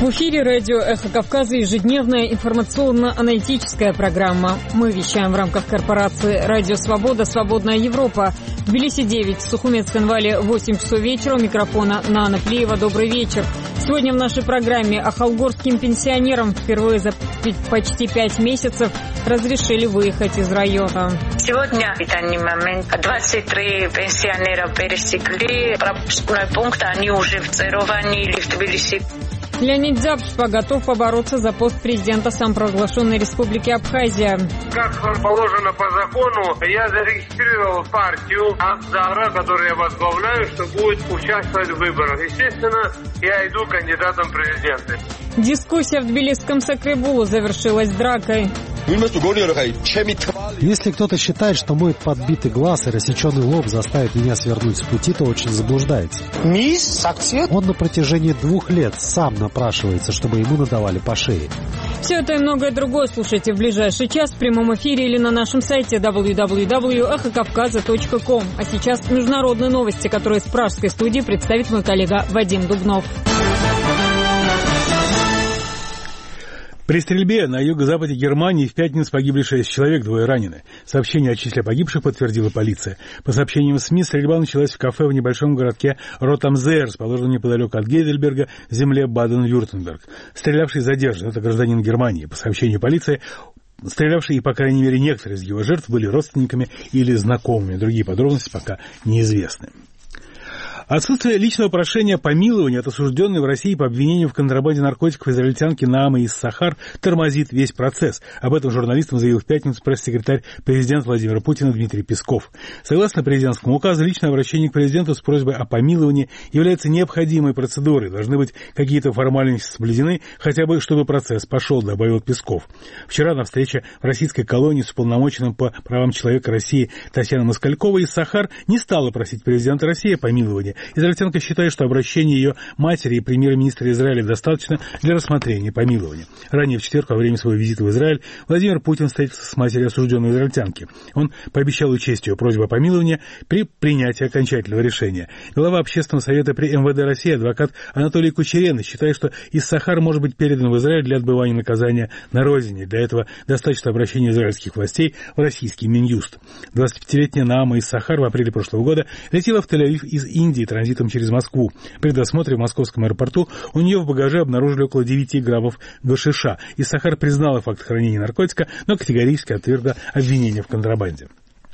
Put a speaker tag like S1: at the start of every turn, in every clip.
S1: В эфире радио «Эхо Кавказа» ежедневная информационно-аналитическая программа. Мы вещаем в рамках корпорации «Радио Свобода. Свободная Европа». В Тбилиси 9, в Сухумецк-Энвале 8 часов вечера. У микрофона Нана Плиева. Добрый вечер. Сегодня в нашей программе ахалгорским пенсионерам впервые за почти 5 месяцев разрешили выехать из района.
S2: Сегодня в данный момент 23 пенсионера пересекли пропускной пункт, они уже в Цероване или в Тбилиси.
S1: Леонид Дзябшпа готов побороться за пост президента самопровозглашенной республики Абхазия.
S3: Как положено по закону, я зарегистрировал партию Аздара, которую я возглавляю, что будет участвовать в выборах. Естественно, я иду кандидатом в президенты.
S1: Дискуссия в тбилисском Сакребулу завершилась дракой.
S4: Если кто-то считает, что мой подбитый глаз и рассеченный лоб заставит меня свернуть с пути, то очень заблуждается. Он на протяжении 2 лет сам напрашивается, чтобы ему надавали по шее.
S1: Все это и многое другое слушайте в ближайший час в прямом эфире или на нашем сайте www.эхокавказа.ком. А сейчас международные новости, которые с пражской студии представит мой коллега Вадим Дубнов.
S5: При стрельбе на юго-западе Германии в пятницу погибли 6 человек, 2 ранены. Сообщение о числе погибших подтвердила полиция. По сообщениям СМИ, стрельба началась в кафе в небольшом городке Ротамзее, расположенном неподалеку от Гейдельберга, в земле Баден-Вюртемберг. Стрелявший задержан. Это гражданин Германии. По сообщению полиции, стрелявшие, по крайней мере, некоторые из его жертв были родственниками или знакомыми. Другие подробности пока неизвестны. Отсутствие личного прошения помилования от осужденной в России по обвинению в контрабанде наркотиков израильтянки Наамы Иссахар тормозит весь процесс. Об этом журналистам заявил в пятницу пресс-секретарь президента Владимира Путина Дмитрий Песков. Согласно президентскому указу, личное обращение к президенту с просьбой о помиловании является необходимой процедурой. Должны быть какие-то формальности соблюдены, хотя бы чтобы процесс пошел, добавил Песков. Вчера на встрече в российской колонии с уполномоченным по правам человека России Татьяной Москальковой Иссахар не стала просить президента России о помиловании. Израильтянка считает, что обращение ее матери и премьер-министра Израиля достаточно для рассмотрения помилования. Ранее в четверг, во время своего визита в Израиль, Владимир Путин встретился с матерью осужденной израильтянки. Он пообещал учесть ее просьбу о помиловании при принятии окончательного решения. Глава Общественного совета при МВД России, адвокат Анатолий Кучеренный, считает, что Иссахар может быть передан в Израиль для отбывания наказания на родине. Для этого достаточно обращения израильских властей в российский Минюст. 25-летняя Наама Иссахар в апреле прошлого года летела в Тель-Авив из Индии транзитом через Москву. При досмотре в московском аэропорту у нее в багаже обнаружили около 9 граммов гашиша. Иссахар признала факт хранения наркотика, но категорически отвергла обвинения в контрабанде.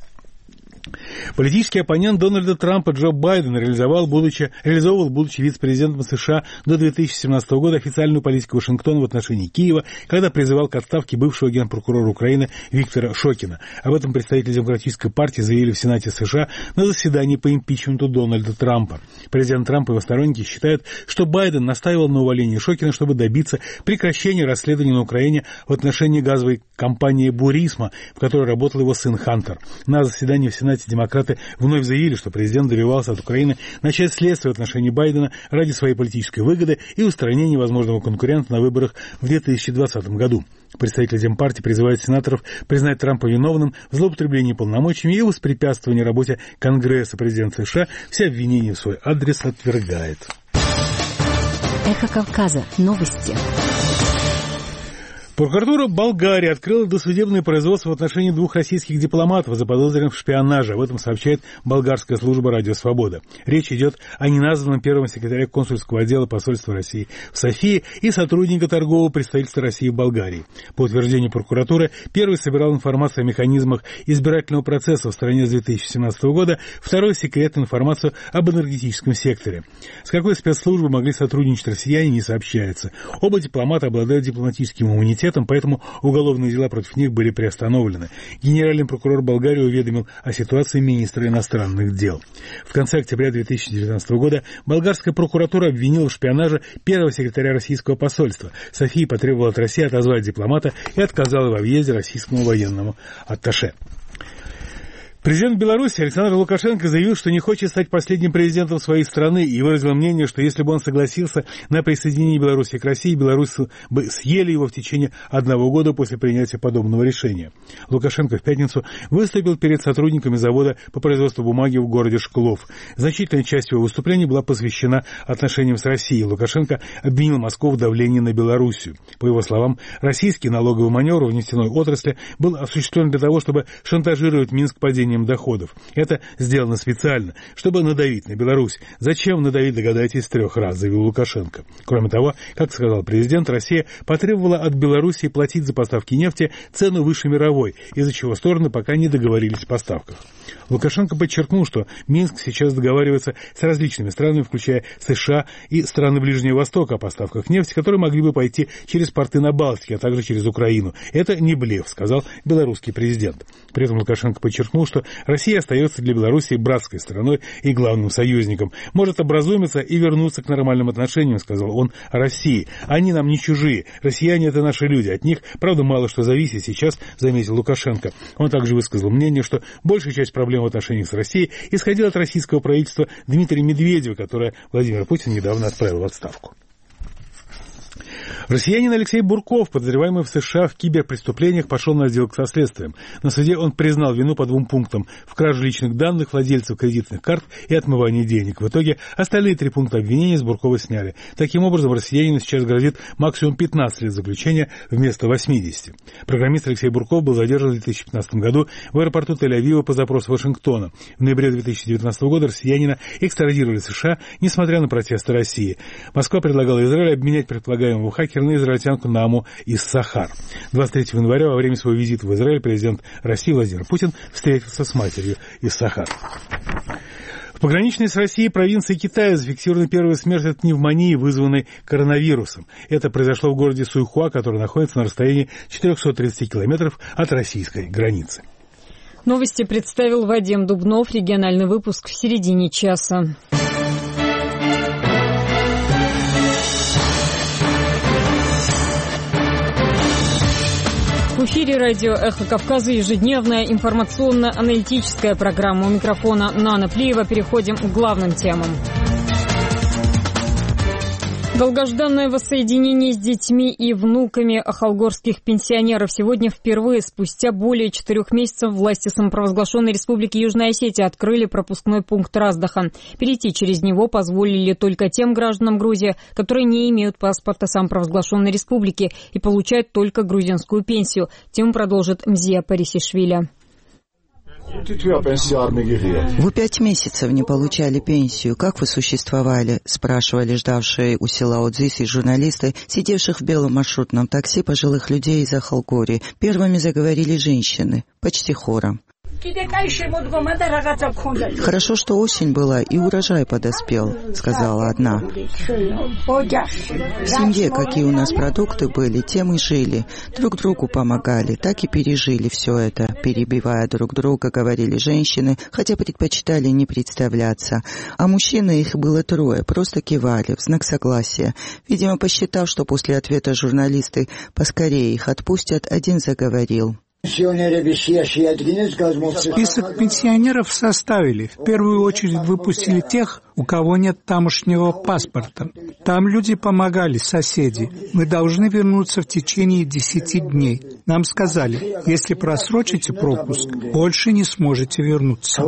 S5: Политический оппонент Дональда Трампа Джо Байден реализовывал, будучи вице-президентом США до 2017 года, официальную политику Вашингтона в отношении Киева, когда призывал к отставке бывшего генпрокурора Украины Виктора Шокина. Об этом представители Демократической партии заявили в Сенате США на заседании по импичменту Дональда Трампа. Президент Трамп и его сторонники считают, что Байден настаивал на увольнении Шокина, чтобы добиться прекращения расследования на Украине в отношении газовой компании «Бурисма», в которой работал его сын Хантер. На заседании в Сенате демократы вновь заявили, что президент добивался от Украины начать следствие в отношении Байдена ради своей политической выгоды и устранения возможного конкурента на выборах в 2020 году. Представители Демпартии призывают сенаторов признать Трампа виновным в злоупотреблении полномочиями и воспрепятствовании работе Конгресса. Президент США все обвинения в свой адрес отвергает.
S6: Эхо Кавказа. Новости.
S5: Прокуратура Болгарии открыла досудебное производство в отношении 2 российских дипломатов, заподозренных в шпионаже. Об этом сообщает болгарская служба «Радио Свобода». Речь идет о неназванном первом секретаре консульского отдела посольства России в Софии и сотрудника торгового представительства России в Болгарии. По утверждению прокуратуры, первый собирал информацию о механизмах избирательного процесса в стране с 2017 года, второй — секретную информацию об энергетическом секторе. С какой спецслужбой могли сотрудничать россияне, не сообщается. Оба дипломата обладают дипломатическим иммунитетом, поэтому уголовные дела против них были приостановлены. Генеральный прокурор Болгарии уведомил о ситуации министра иностранных дел. В конце октября 2019 года болгарская прокуратура обвинила в шпионаже первого секретаря российского посольства. София потребовала от России отозвать дипломата и отказала во въезде российскому военному атташе. Президент Беларуси Александр Лукашенко заявил, что не хочет стать последним президентом своей страны и выразил мнение, что если бы он согласился на присоединение Беларуси к России, белорусы бы съели его в течение 1 года после принятия подобного решения. Лукашенко в пятницу выступил перед сотрудниками завода по производству бумаги в городе Шклов. Значительная часть его выступления была посвящена отношениям с Россией. Лукашенко обвинил Москву в давлении на Белоруссию. По его словам, российский налоговый маневр в нефтяной отрасли был осуществлен для того, чтобы шантажировать Минск падением доходов. Это сделано специально, чтобы надавить на Беларусь. Зачем надавить, догадайтесь, 3 раз, заявил Лукашенко. Кроме того, как сказал президент, Россия потребовала от Беларуси платить за поставки нефти цену выше мировой, из-за чего стороны пока не договорились о поставках. Лукашенко подчеркнул, что Минск сейчас договаривается с различными странами, включая США и страны Ближнего Востока, о поставках нефти, которые могли бы пойти через порты на Балтике, а также через Украину. Это не блеф, сказал белорусский президент. При этом Лукашенко подчеркнул, что Россия остается для Белоруссии братской страной и главным союзником. Может образумиться и вернуться к нормальным отношениям, сказал он о России. Они нам не чужие. Россияне — это наши люди. От них, правда, мало что зависит сейчас, заметил Лукашенко. Он также высказал мнение, что большая часть проблем в отношениях с Россией исходила от российского правительства Дмитрия Медведева, которое Владимир Путин недавно отправил в отставку. Россиянин Алексей Бурков, подозреваемый в США в киберпреступлениях, пошел на сделку со следствием. На суде он признал вину по 2 пунктам: в краже личных данных владельцев кредитных карт и отмывании денег. В итоге остальные 3 пункта обвинения с Буркова сняли. Таким образом, россиянину сейчас грозит максимум 15 лет заключения вместо 80. Программист Алексей Бурков был задержан в 2015 году в аэропорту Тель-Авива по запросу Вашингтона. В ноябре 2019 года россиянина экстрадировали в США, несмотря на протесты России. Москва предлагала Израилю обменять предполагаемого хакера на израильтянку Нааму из Сахар. 23 января во время своего визита в Израиль президент России Владимир Путин встретился с матерью из Сахар. В пограничной с Россией провинции Китая зафиксирована первая смерть от пневмонии, вызванной коронавирусом. Это произошло в городе Суйхуа, который находится на расстоянии 430 километров от российской границы.
S1: Новости представил Вадим Дубнов. Региональный выпуск в середине часа. В эфире радио «Эхо Кавказа» ежедневная информационно-аналитическая программа. У микрофона Нана Плиева. Переходим к главным темам. Долгожданное воссоединение с детьми и внуками ахалгорских пенсионеров. Сегодня впервые, спустя более 4 месяцев, власти самопровозглашенной Республики Южная Осетия открыли пропускной пункт Раздахан. Перейти через него позволили только тем гражданам Грузии, которые не имеют паспорта самопровозглашенной республики и получают только грузинскую пенсию. Тему продолжит Мзия Парисишвили.
S7: Вы 5 месяцев не получали пенсию. Как вы существовали? Спрашивали ждавшие у села Одзиси журналисты, сидевших в белом маршрутном такси пожилых людей из Ахалгории. Первыми заговорили женщины, почти хором. «Хорошо, что осень была и урожай подоспел», — сказала одна. «В семье какие у нас продукты были, тем и жили. Друг другу помогали, так и пережили все это», — перебивая друг друга, говорили женщины, хотя предпочитали не представляться. А мужчины, их было 3, просто кивали в знак согласия. Видимо, посчитав, что после ответа журналисты поскорее их отпустят, один заговорил.
S8: Список пенсионеров составили. В первую очередь выпустили тех, у кого нет тамошнего паспорта. Там люди помогали, соседи. Мы должны вернуться в течение 10 дней. Нам сказали, если просрочите пропуск, больше не сможете вернуться.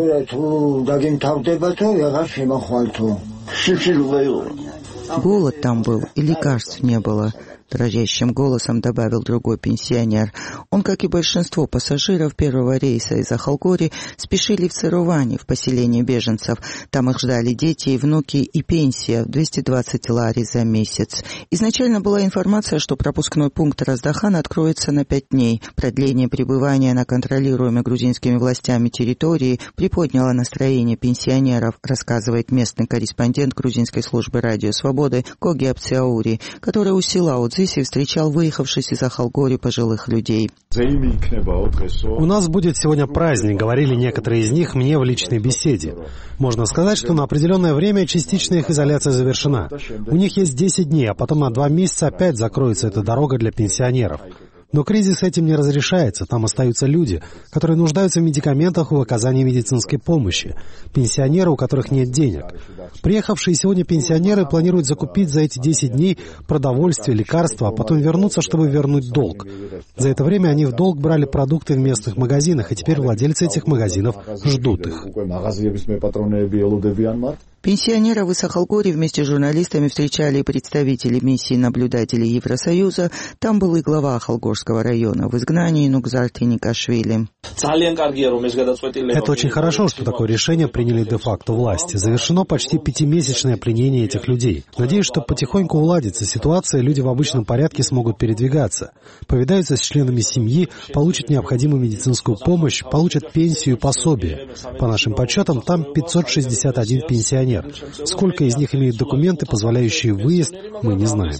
S7: Голод там был, и лекарств не было. Дрожащим голосом добавил другой пенсионер. Он, как и большинство пассажиров первого рейса из Ахалгории, спешили в Цирувани, в поселение беженцев. Там их ждали дети и внуки, и пенсия в 220 лари за месяц. Изначально была информация, что пропускной пункт Раздахан откроется на 5 дней. Продление пребывания на контролируемой грузинскими властями территории приподняло настроение пенсионеров, рассказывает местный корреспондент грузинской службы «Радио Свободы» Коги Апциаури, который у села Одзиси встречал выехавшись из Ахалгории пожилых людей.
S4: У нас будет сегодня праздник, говорили некоторые из них мне в личной беседе. Можно сказать, что на определенное время частично их изоляция завершена. У них есть 10 дней, а потом на 2 месяца опять закроется эта дорога для пенсионеров. Но кризис этим не разрешается. Там остаются люди, которые нуждаются в медикаментах и в оказании медицинской помощи. Пенсионеры, у которых нет денег. Приехавшие сегодня пенсионеры планируют закупить за эти 10 дней продовольствие, лекарства, а потом вернуться, чтобы вернуть долг. За это время они в долг брали продукты в местных магазинах, и теперь владельцы этих магазинов ждут их.
S7: Пенсионеров из Ахалгори вместе с журналистами встречали и представители миссии наблюдателей Евросоюза. Там был и глава Ахалгорского района в изгнании Нугзар Тиникашвили.
S4: Это очень хорошо, что такое решение приняли де-факто власти. Завершено почти 5-месячное пленение этих людей. Надеюсь, что потихоньку уладится ситуация, люди в обычном порядке смогут передвигаться. Повидаются с членами семьи, получат необходимую медицинскую помощь, получат пенсию и пособие. По нашим подсчетам, там 561 пенсионер. Сколько из них имеют документы, позволяющие выезд, мы не знаем.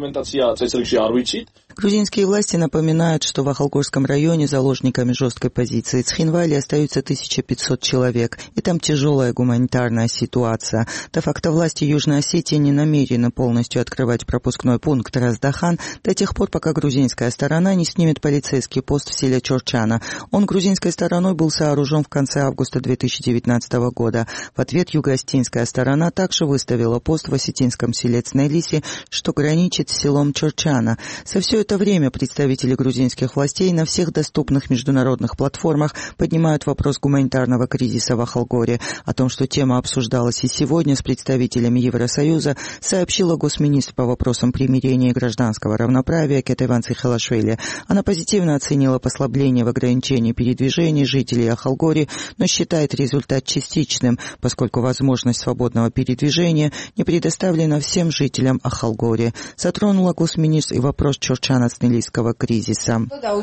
S7: Грузинские власти напоминают, что в Ахалгорском районе заложниками жесткой позиции Цхинвали остаются 1500 человек, и там тяжелая гуманитарная ситуация. Де-факто власти Южной Осетии не намерены полностью открывать пропускной пункт Раздахан до тех пор, пока грузинская сторона не снимет полицейский пост в селе Чорчана. Он грузинской стороной был сооружен в конце августа 2019 года. В ответ юго-остинская сторона также выставила пост в осетинском селе Цнелиси, что граничит с селом Чорчана. За все это время представители грузинских властей на всех доступных международных платформах поднимают вопрос гуманитарного кризиса в Ахалгоре. О том, что тема обсуждалась и сегодня с представителями Евросоюза, сообщила госминистр по вопросам примирения и гражданского равноправия Кетеван Цихалашвили. Она позитивно оценила послабление в ограничении передвижений жителей Ахалгори, но считает результат частичным, поскольку возможность свободного передвижения не предоставлена всем жителям Ахалгори. Затронула госминистр и вопрос чорчано-цнелийского кризиса.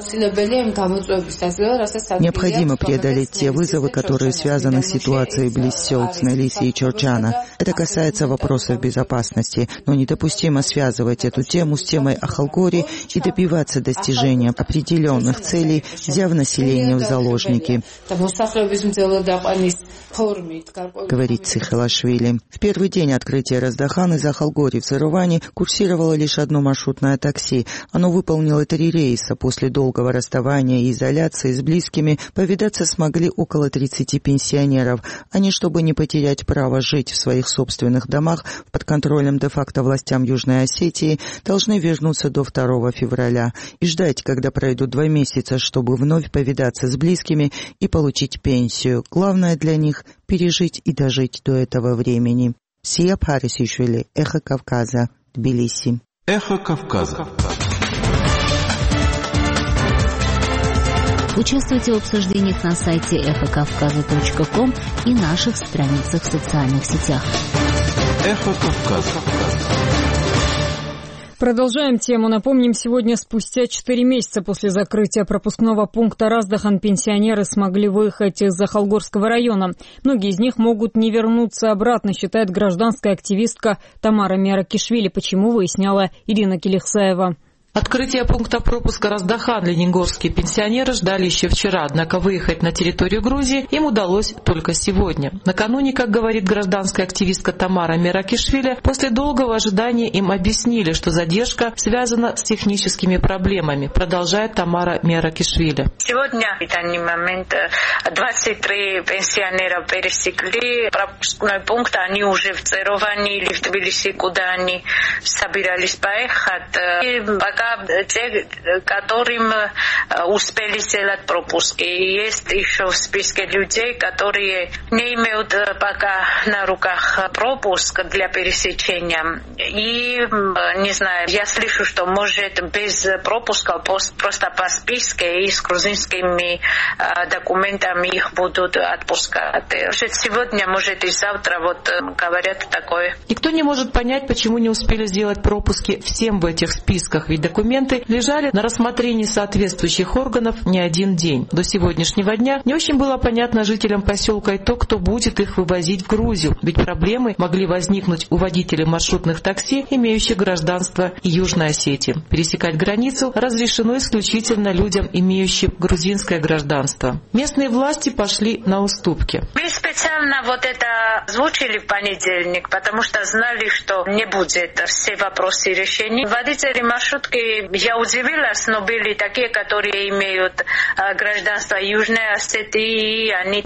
S7: Необходимо преодолеть те вызовы, которые связаны с ситуацией близ сел Цнелиси и Чорчана. Это касается вопросов безопасности, но недопустимо связывать эту тему с темой Ахалгори и добиваться достижения определенных целей, взяв население в заложники, говорит Цихалашвили. В первый день открытия Раздахан из Ахалгори в Цирувани курсировало лишь одно маршрутное такси. Оно выполнило 3 рейса. После долгого расставания и изоляции с близкими повидаться смогли около 30 пенсионеров. Они, чтобы не потерять право жить в своих собственных домах под контролем де-факто властям Южной Осетии, должны вернуться до 2 февраля и ждать, когда пройдут 2 месяца, чтобы вновь повидаться с близкими и получить пенсию. Главное для них — пережить и дожить до этого времени. Сия Парисишвили, Эхо Кавказа, Тбилиси.
S9: Эхо Кавказа.
S6: Участвуйте в обсуждениях на сайте эхокавказа.ком и наших страницах в социальных сетях.
S9: Эхо Кавказа.
S1: Продолжаем тему. Напомним, сегодня спустя 4 месяца после закрытия пропускного пункта Раздахан пенсионеры смогли выехать из Ахалгорского района. Многие из них могут не вернуться обратно, считает гражданская активистка Тамара Меракишвили. Почему, выясняла Ирина Келихсаева.
S10: Открытие пункта пропуска Раздахан ленингорские пенсионеры ждали еще вчера, однако выехать на территорию Грузии им удалось только сегодня. Накануне, как говорит гражданская активистка Тамара Меракишвили, после долгого ожидания им объяснили, что задержка связана с техническими проблемами, продолжает Тамара Меракишвили.
S2: Сегодня в данный момент 23 пенсионера пересекли пропускной пункт, они уже в Цирувани или в Тбилиси, куда они собирались поехать. И пока те, которым успели сделать пропуски. Есть еще в списке людей, которые не имеют пока на руках пропуск для пересечения. И, не знаю, я слышу, что может без пропуска просто по списку и с грузинскими документами их будут отпускать. Может, сегодня, может и завтра, говорят такое.
S10: Никто не может понять, почему не успели сделать пропуски всем в этих списках, ведь документы лежали на рассмотрении соответствующих органов не один день. До сегодняшнего дня не очень было понятно жителям поселка и то, кто будет их вывозить в Грузию, ведь проблемы могли возникнуть у водителей маршрутных такси, имеющих гражданство Южной Осетии. Пересекать границу разрешено исключительно людям, имеющим грузинское гражданство. Местные власти пошли на уступки.
S2: Мы специально это озвучили в понедельник, потому что знали, что не будет все вопросы решены. Водители маршрутки я удивилась, но были такие, которые имеют гражданство Южной Осетии, они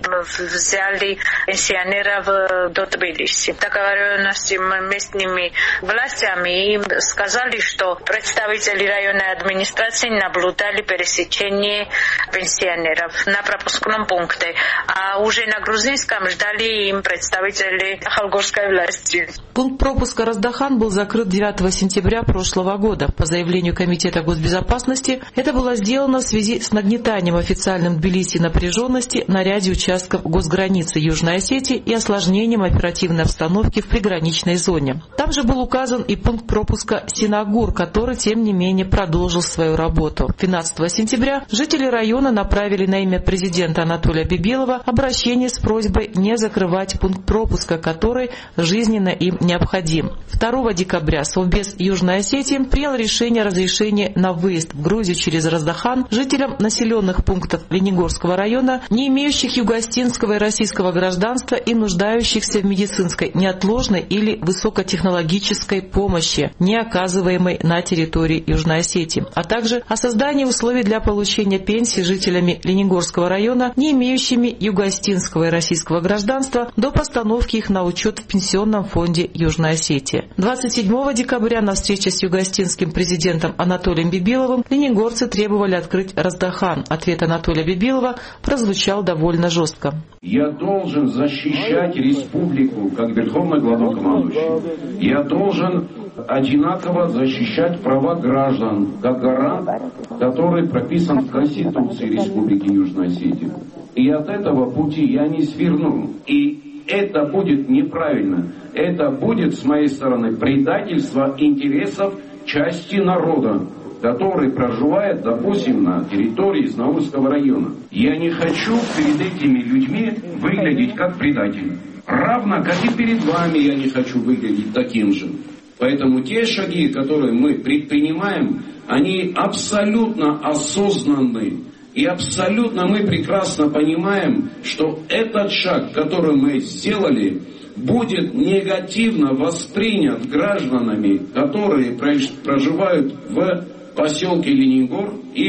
S2: взяли пенсионеров до Тбилиси. Договоренности с местными властями им сказали, что представители районной администрации наблюдали пересечение пенсионеров на пропускном пункте, а уже на грузинском ждали им представители холгорской власти.
S10: Пункт пропуска Раздахан был закрыт 9 сентября прошлого года. По заявлению Комитета госбезопасности, это было сделано в связи с нагнетанием официальным Тбилиси напряженности на ряде участков госграницы Южной Осетии и осложнением оперативной обстановки в приграничной зоне. Там же был указан и пункт пропуска Синагур, который, тем не менее, продолжил свою работу. 12 сентября жители района направили на имя президента Анатолия Бибилова обращение с просьбой не закрывать пункт пропуска, который жизненно им необходим. 2 декабря Совбез Южной Осетии принял решение о разрешении на выезд в Грузию через Раздахан жителям населенных пунктов Ленигорского района, не имеющих юго-осетинского и российского гражданства и нуждающихся в медицинской, неотложной или высокотехнологической помощи, не оказываемой на территории Южной Осетии, а также о создании условий для получения пенсии жителями Ленигорского района, не имеющими юго-осетинского и российского гражданства, до постановки их на учет в Пенсионном фонде Южной Осетии. 27 декабря на встрече с юго-осетинским президентом Анатолием Бибиловым ленигорцы требовали открыть Раздахан. Ответ Анатолия Бибилова прозвучал довольно жестко.
S11: Я должен защищать республику как верховный главнокомандующий. Я должен одинаково защищать права граждан как гарант, который прописан в Конституции Республики Южная Осетия. И от этого пути я не сверну. И это будет неправильно. Это будет, с моей стороны, предательство интересов части народа, который проживает, допустим, на территории Знаурского района. Я не хочу перед этими людьми выглядеть как предатель. Равно, как и перед вами я не хочу выглядеть таким же. Поэтому те шаги, которые мы предпринимаем, они абсолютно осознанны. И абсолютно мы прекрасно понимаем, что этот шаг, который мы сделали, будет негативно воспринят гражданами, которые проживают в поселке Ленигор и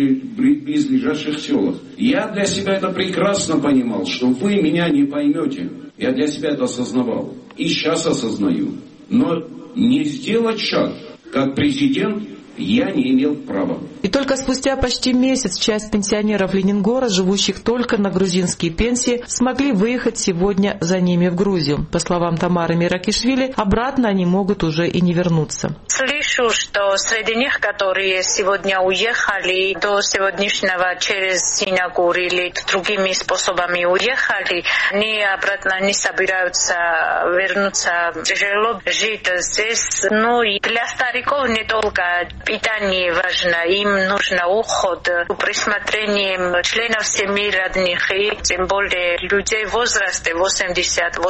S11: близлежащих селах. Я для себя это прекрасно понимал, что вы меня не поймете. Я для себя это осознавал. И сейчас осознаю. Но не сделать шаг, как президент, я не имел права.
S10: И только спустя почти месяц часть пенсионеров Ленингора, живущих только на грузинские пенсии, смогли выехать сегодня за ними в Грузию. По словам Тамары Миракишвили, обратно они могут уже и не вернуться.
S2: Слышу, что среди них, которые сегодня уехали до сегодняшнего через Синагур или другими способами уехали, они обратно не собираются вернуться. Тяжело жить здесь. Ну и для стариков не только питание важно, им нужно уход, присмотрение членов семьи родных и тем более людей в возрасте 80,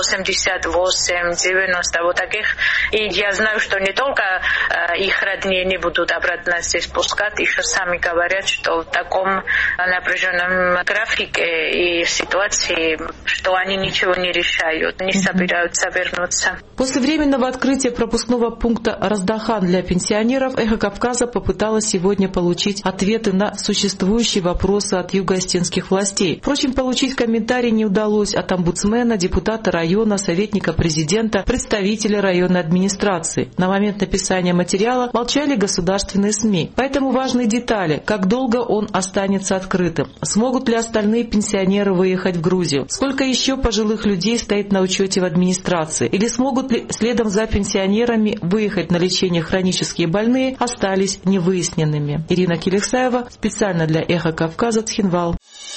S2: 88, 90, вот таких. И я знаю, что не только их родные не будут обратно здесь пускать, еще сами говорят, что в таком напряженном графике и ситуации, что они ничего не решают, не собираются вернуться.
S10: После временного открытия пропускного пункта Раздахан для пенсионеров «Эхо Кавказа» попыталась сегодня получить ответы на существующие вопросы от юго-осетинских властей. Впрочем, получить комментарий не удалось от омбудсмена, депутата района, советника президента, представителя районной администрации. На момент написания материала молчали государственные СМИ. Поэтому важны детали, как долго он останется открытым, смогут ли остальные пенсионеры выехать в Грузию, сколько еще пожилых людей стоит на учете в администрации, или смогут ли следом за пенсионерами выехать на лечение хронические больные, остались невыясненными. Ирина Келексаева специально для «Эхо Кавказа», Цхинвал.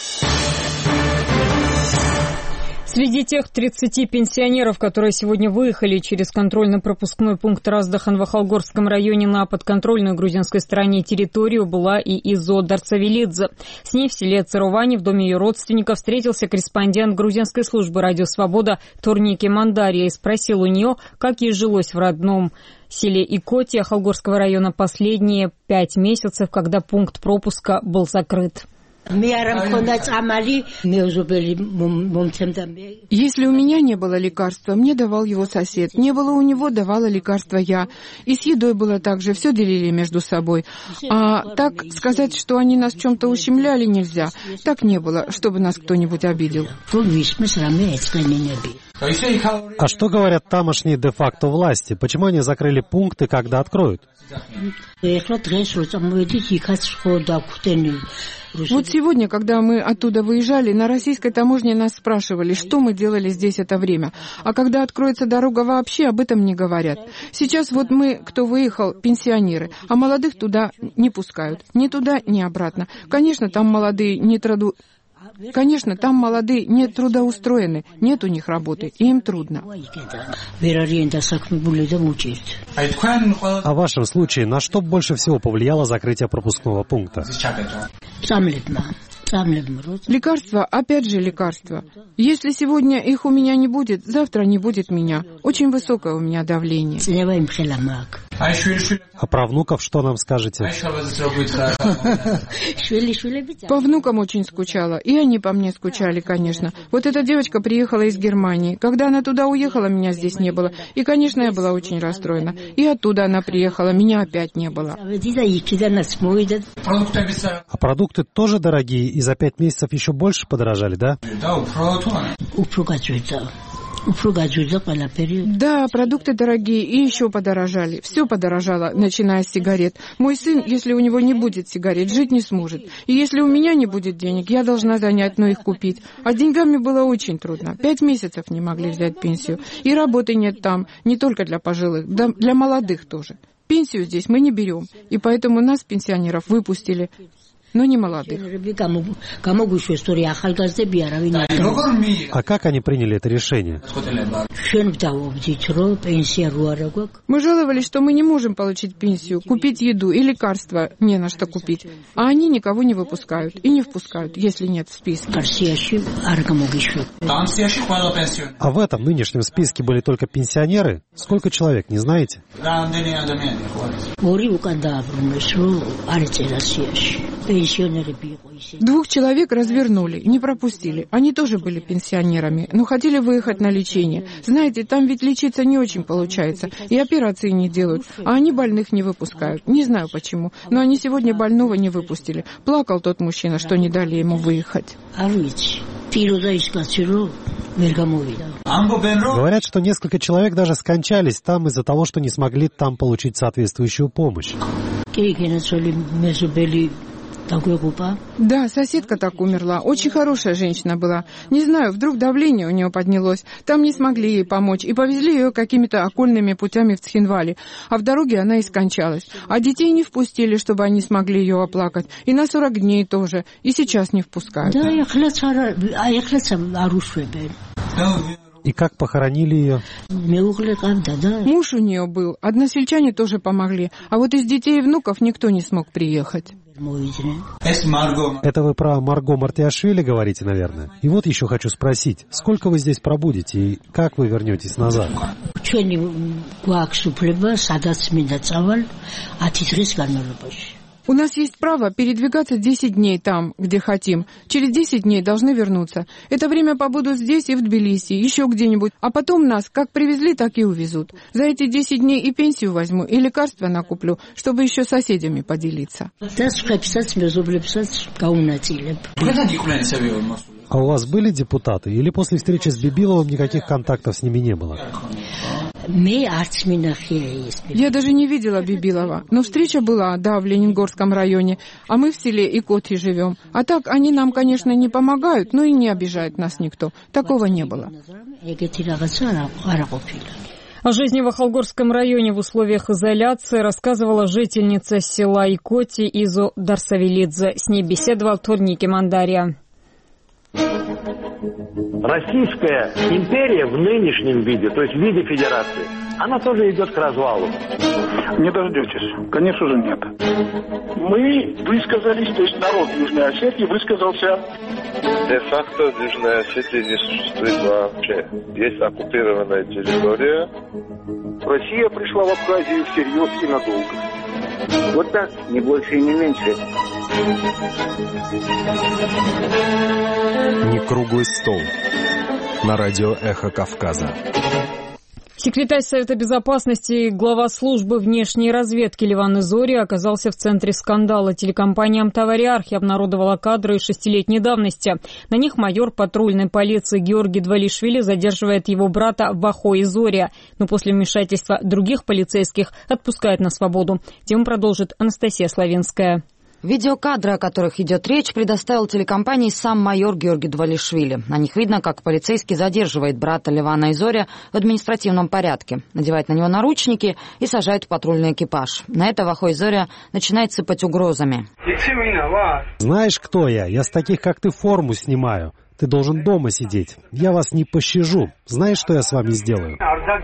S1: Среди тех 30 пенсионеров, которые сегодня выехали через контрольно-пропускной пункт Раздахан в Холгорском районе на подконтрольную грузинской стороне территорию, была и Изо Дарцавелидзе. С ней в селе Царувани в доме ее родственников встретился корреспондент грузинской службы «Радио Свобода» Торники Мандария и спросил у нее, как ей жилось в родном селе Икотия Холгорского района последние 5 месяцев, когда пункт пропуска был закрыт.
S12: Если у меня не было лекарства, мне давал его сосед. Не было у него, давала лекарство я. И с едой было так же, все делили между собой. А так сказать, что они нас в чем-то ущемляли, нельзя. Так не было, чтобы нас кто-нибудь обидел.
S4: А что говорят тамошние де-факто власти? Почему они закрыли пункты, когда откроют?
S12: Вот сегодня, когда мы оттуда выезжали, на российской таможне нас спрашивали, что мы делали здесь это время. А когда откроется дорога вообще, об этом не говорят. Сейчас вот мы, кто выехал, пенсионеры, а молодых туда не пускают. Ни туда, ни обратно. Конечно, там молодые не трудоустроены, нет у них работы, и им трудно.
S4: А в вашем случае на что больше всего повлияло закрытие пропускного пункта?
S12: Лекарства, опять же лекарства. Если сегодня их у меня не будет, завтра не будет меня. Очень высокое у меня давление.
S4: А про внуков что нам скажете?
S12: По внукам очень скучала, и они по мне скучали, конечно. Вот эта девочка приехала из Германии. Когда она туда уехала, меня здесь не было. И, конечно, я была очень расстроена. И оттуда она приехала, меня опять не было.
S4: А продукты тоже дорогие, и за 5 месяцев еще больше подорожали, да?
S12: Да, продукты дорогие и еще подорожали. Все подорожало, начиная с сигарет. Мой сын, если у него не будет сигарет, жить не сможет. И если у меня не будет денег, я должна занять, но их купить. А деньгами было очень трудно. 5 месяцев не могли взять пенсию. И работы нет там, не только для пожилых, для молодых тоже. Пенсию здесь мы не берем, и поэтому нас, пенсионеров, выпустили. Но не молодых.
S4: А как они приняли это решение?
S12: Мы жаловались, что мы не можем получить пенсию, купить еду и лекарства не на что купить. А они никого не выпускают и не впускают, если нет в списке.
S4: А в этом нынешнем списке были только пенсионеры? Сколько человек, не знаете?
S12: 2 человек развернули, не пропустили. Они тоже были пенсионерами, но хотели выехать на лечение. Знаете, там ведь лечиться не очень получается, и операции не делают, а они больных не выпускают. Не знаю почему, но они сегодня больного не выпустили. Плакал тот мужчина, что не дали ему выехать.
S4: Говорят, что несколько человек даже скончались там из-за того, что не смогли там получить соответствующую помощь.
S12: Да, соседка так умерла. Очень хорошая женщина была. Не знаю, вдруг давление у нее поднялось. Там не смогли ей помочь и повезли ее какими-то окольными путями в Цхинвале. А в дороге она и скончалась. А детей не впустили, чтобы они смогли ее оплакать. И на 40 дней тоже. И сейчас не впускают.
S4: И как похоронили ее?
S12: Муж у нее был. Односельчане тоже помогли. А вот из детей и внуков никто не смог приехать.
S4: Это вы про Марго Мартиашвили говорите, наверное? И вот еще хочу спросить, сколько вы здесь пробудете и как вы вернетесь назад?
S12: У нас есть право передвигаться 10 дней там, где хотим. Через 10 дней должны вернуться. Это время побуду здесь и в Тбилиси, еще где-нибудь. А потом нас как привезли, так и увезут. За эти 10 дней и пенсию возьму, и лекарства накуплю, чтобы еще соседями поделиться.
S4: А у вас были депутаты? Или после встречи с Бибиловым никаких контактов с ними не было?
S12: Я даже не видела Бибилова. Но встреча была, да, в Ленингорском районе. А мы в селе Икотьи живем. А так они нам, конечно, не помогают, но и не обижает нас никто. Такого не было.
S1: О жизни в Ахалгорском районе в условиях изоляции рассказывала жительница села Икотьи Изо Дарсавелидзе. С ней беседовал Торники Мандария.
S13: Российская империя в нынешнем виде, то есть в виде федерации, она тоже идет к развалу.
S14: Не дождетесь. Конечно же, нет. Мы высказались, то есть народ Южной Осетии высказался.
S15: Де-факто Южная Осетия не существует вообще. Есть оккупированная территория.
S14: Россия пришла в Абхазию всерьез и надолго.
S16: Вот так, не больше и не меньше. Не круглый стол. На радио «Эхо Кавказа».
S1: Секретарь Совета Безопасности и глава службы внешней разведки Леван Изори оказался в центре скандала. Телекомпания «Амтавари Архи» обнародовала кадры 6-летней давности. На них майор патрульной полиции Георгий Двалишвили задерживает его брата Вахо Изори, но после вмешательства других полицейских отпускает на свободу. Тему продолжит Анастасия Славинская.
S17: Видеокадры, о которых идет речь, предоставил телекомпании сам майор Георгий Двалишвили. На них видно, как полицейский задерживает брата Левана Изори в административном порядке, надевает на него наручники и сажает в патрульный экипаж. На это Вахо Изори начинает сыпать угрозами.
S4: Знаешь, кто я? Я с таких, как ты, форму снимаю. Ты должен дома сидеть. Я вас не пощажу. Знаешь, что я с вами сделаю?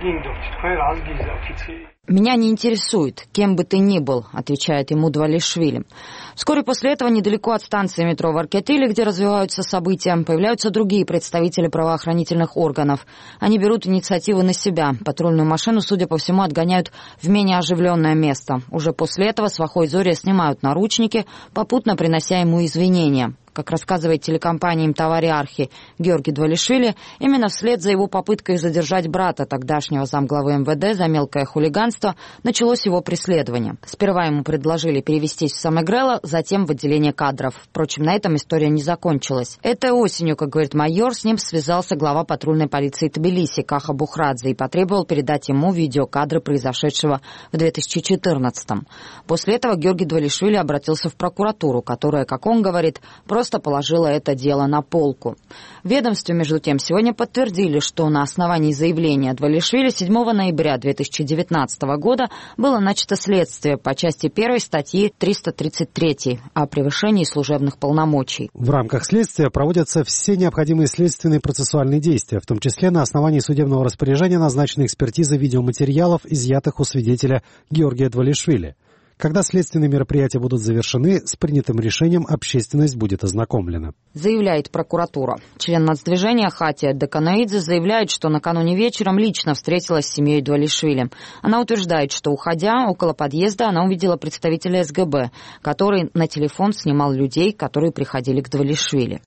S17: «Меня не интересует, кем бы ты ни был», — отвечает ему Двалишвили. Вскоре после этого недалеко от станции метро в Аркетиле, где развиваются события, появляются другие представители правоохранительных органов. Они берут инициативу на себя. Патрульную машину, судя по всему, отгоняют в менее оживленное место. Уже после этого с Вахо Изори снимают наручники, попутно принося ему извинения. Как рассказывает телекомпания «Амтавари Архи» Георгий Двалишвили, именно вслед за его попыткой задержать брата тогдашнего замглавы МВД за мелкое хулиганство началось его преследование. Сперва ему предложили перевестись в Самегрело, затем в отделение кадров. Впрочем, на этом история не закончилась. Этой осенью, как говорит майор, с ним связался глава патрульной полиции Тбилиси Каха Бухрадзе и потребовал передать ему видеокадры произошедшего в 2014-м. После этого Георгий Двалишвили обратился в прокуратуру, которая, как он говорит, просто положила это дело на полку. В ведомстве, между тем, сегодня подтвердили, что на основании заявления Двалишвили 7 ноября 2019 года было начато следствие по части 1 статьи 333 о превышении служебных полномочий.
S4: В рамках следствия проводятся все необходимые следственные процессуальные действия, в том числе на основании судебного распоряжения назначена экспертиза видеоматериалов, изъятых у свидетеля Георгия Двалишвили. Когда следственные мероприятия будут завершены, с принятым решением общественность будет ознакомлена.
S17: Заявляет прокуратура. Член нацдвижения Хатия Деканоидзе заявляет, что накануне вечером лично встретилась с семьей Двалишвили. Она утверждает, что, уходя около подъезда, она увидела представителя СГБ, который на телефон снимал людей, которые приходили к Двалишвили.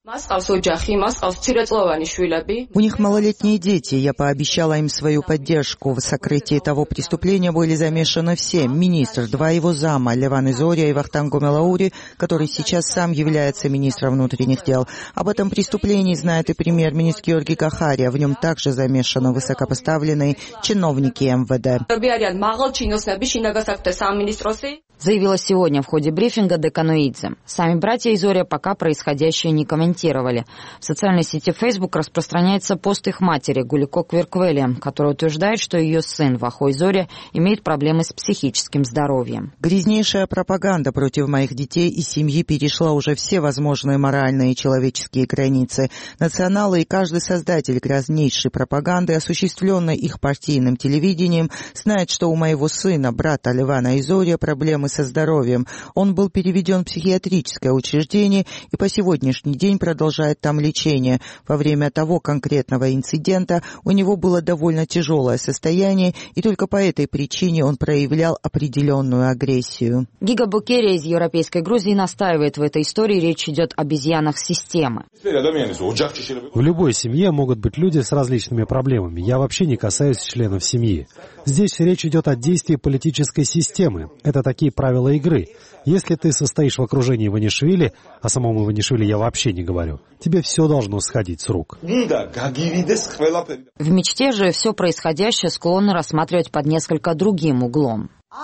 S7: У них малолетние дети. Я пообещала им свою поддержку. В сокрытии того преступления были замешаны все. Министр, два его зама Леван Изори и Вахтанг Гомелаури, который сейчас сам является министром внутренних дел. Об этом преступлении знает и премьер-министр Георгий Кахария. В нем также замешаны высокопоставленные чиновники МВД.
S17: Заявила сегодня в ходе брифинга Деканоидзе. Сами братья Изори пока происходящее не комментировали. В социальной сети Facebook распространяется пост их матери Гулико Кверквели, которая утверждает, что ее сын Вахо Изори имеет проблемы с психическим здоровьем.
S7: Грязнейшая пропаганда против моих детей и семьи перешла уже все возможные моральные и человеческие границы. Националы и каждый создатель грязнейшей пропаганды, осуществленной их партийным телевидением, знает, что у моего сына, брата Левана Изори, проблемы со здоровьем. Он был переведен в психиатрическое учреждение и по сегодняшний день продолжает там лечение. Во время того конкретного инцидента у него было довольно тяжелое состояние, и только по этой причине он проявлял определенную агрессию.
S17: Гига Букерия из Европейской Грузии настаивает, в этой истории речь идет о обезьянах системы.
S4: В любой семье могут быть люди с различными проблемами. Я вообще не касаюсь членов семьи. Здесь речь идет о действии политической системы. Это такие правила игры. Если ты состоишь в окружении Иванишвили, о самом Иванишвили я вообще не говорю, тебе все должно сходить с рук.
S17: В мечте же все происходящее склонны рассматривать под несколько другим углом.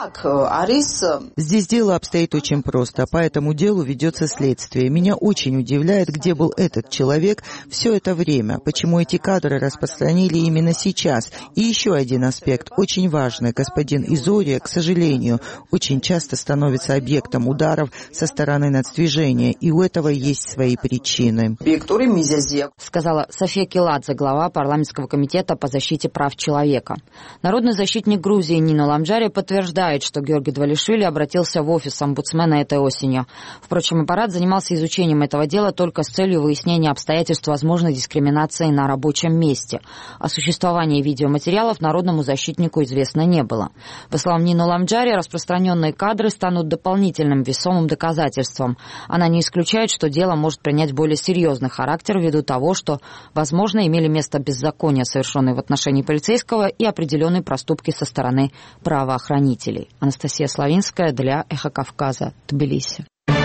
S7: Здесь дело обстоит очень просто. По этому делу ведется следствие. Меня очень удивляет, где был этот человек все это время, почему эти кадры распространили именно сейчас. И еще один аспект, очень важный. Господин Изори, к сожалению, очень часто становится объектом ударов со стороны нацдвижения, и у этого есть свои причины.
S17: Сказала София Киладзе, глава парламентского комитета по защите прав человека. Народный защитник Грузии Нина Ламджари подтверждает, подтверждает, что Георгий Двалишвили обратился в офис омбудсмена этой осенью. Впрочем, аппарат занимался изучением этого дела только с целью выяснения обстоятельств возможной дискриминации на рабочем месте. О существовании видеоматериалов народному защитнику известно не было. По словам Нины Ламджари, распространенные кадры станут дополнительным весомым доказательством. Она не исключает, что дело может принять более серьезный характер ввиду того, что, возможно, имели место беззакония, совершенные в отношении полицейского, и определенные проступки со стороны правоохранителей. Анастасия Славинская для «Эхо Кавказа», Тбилиси.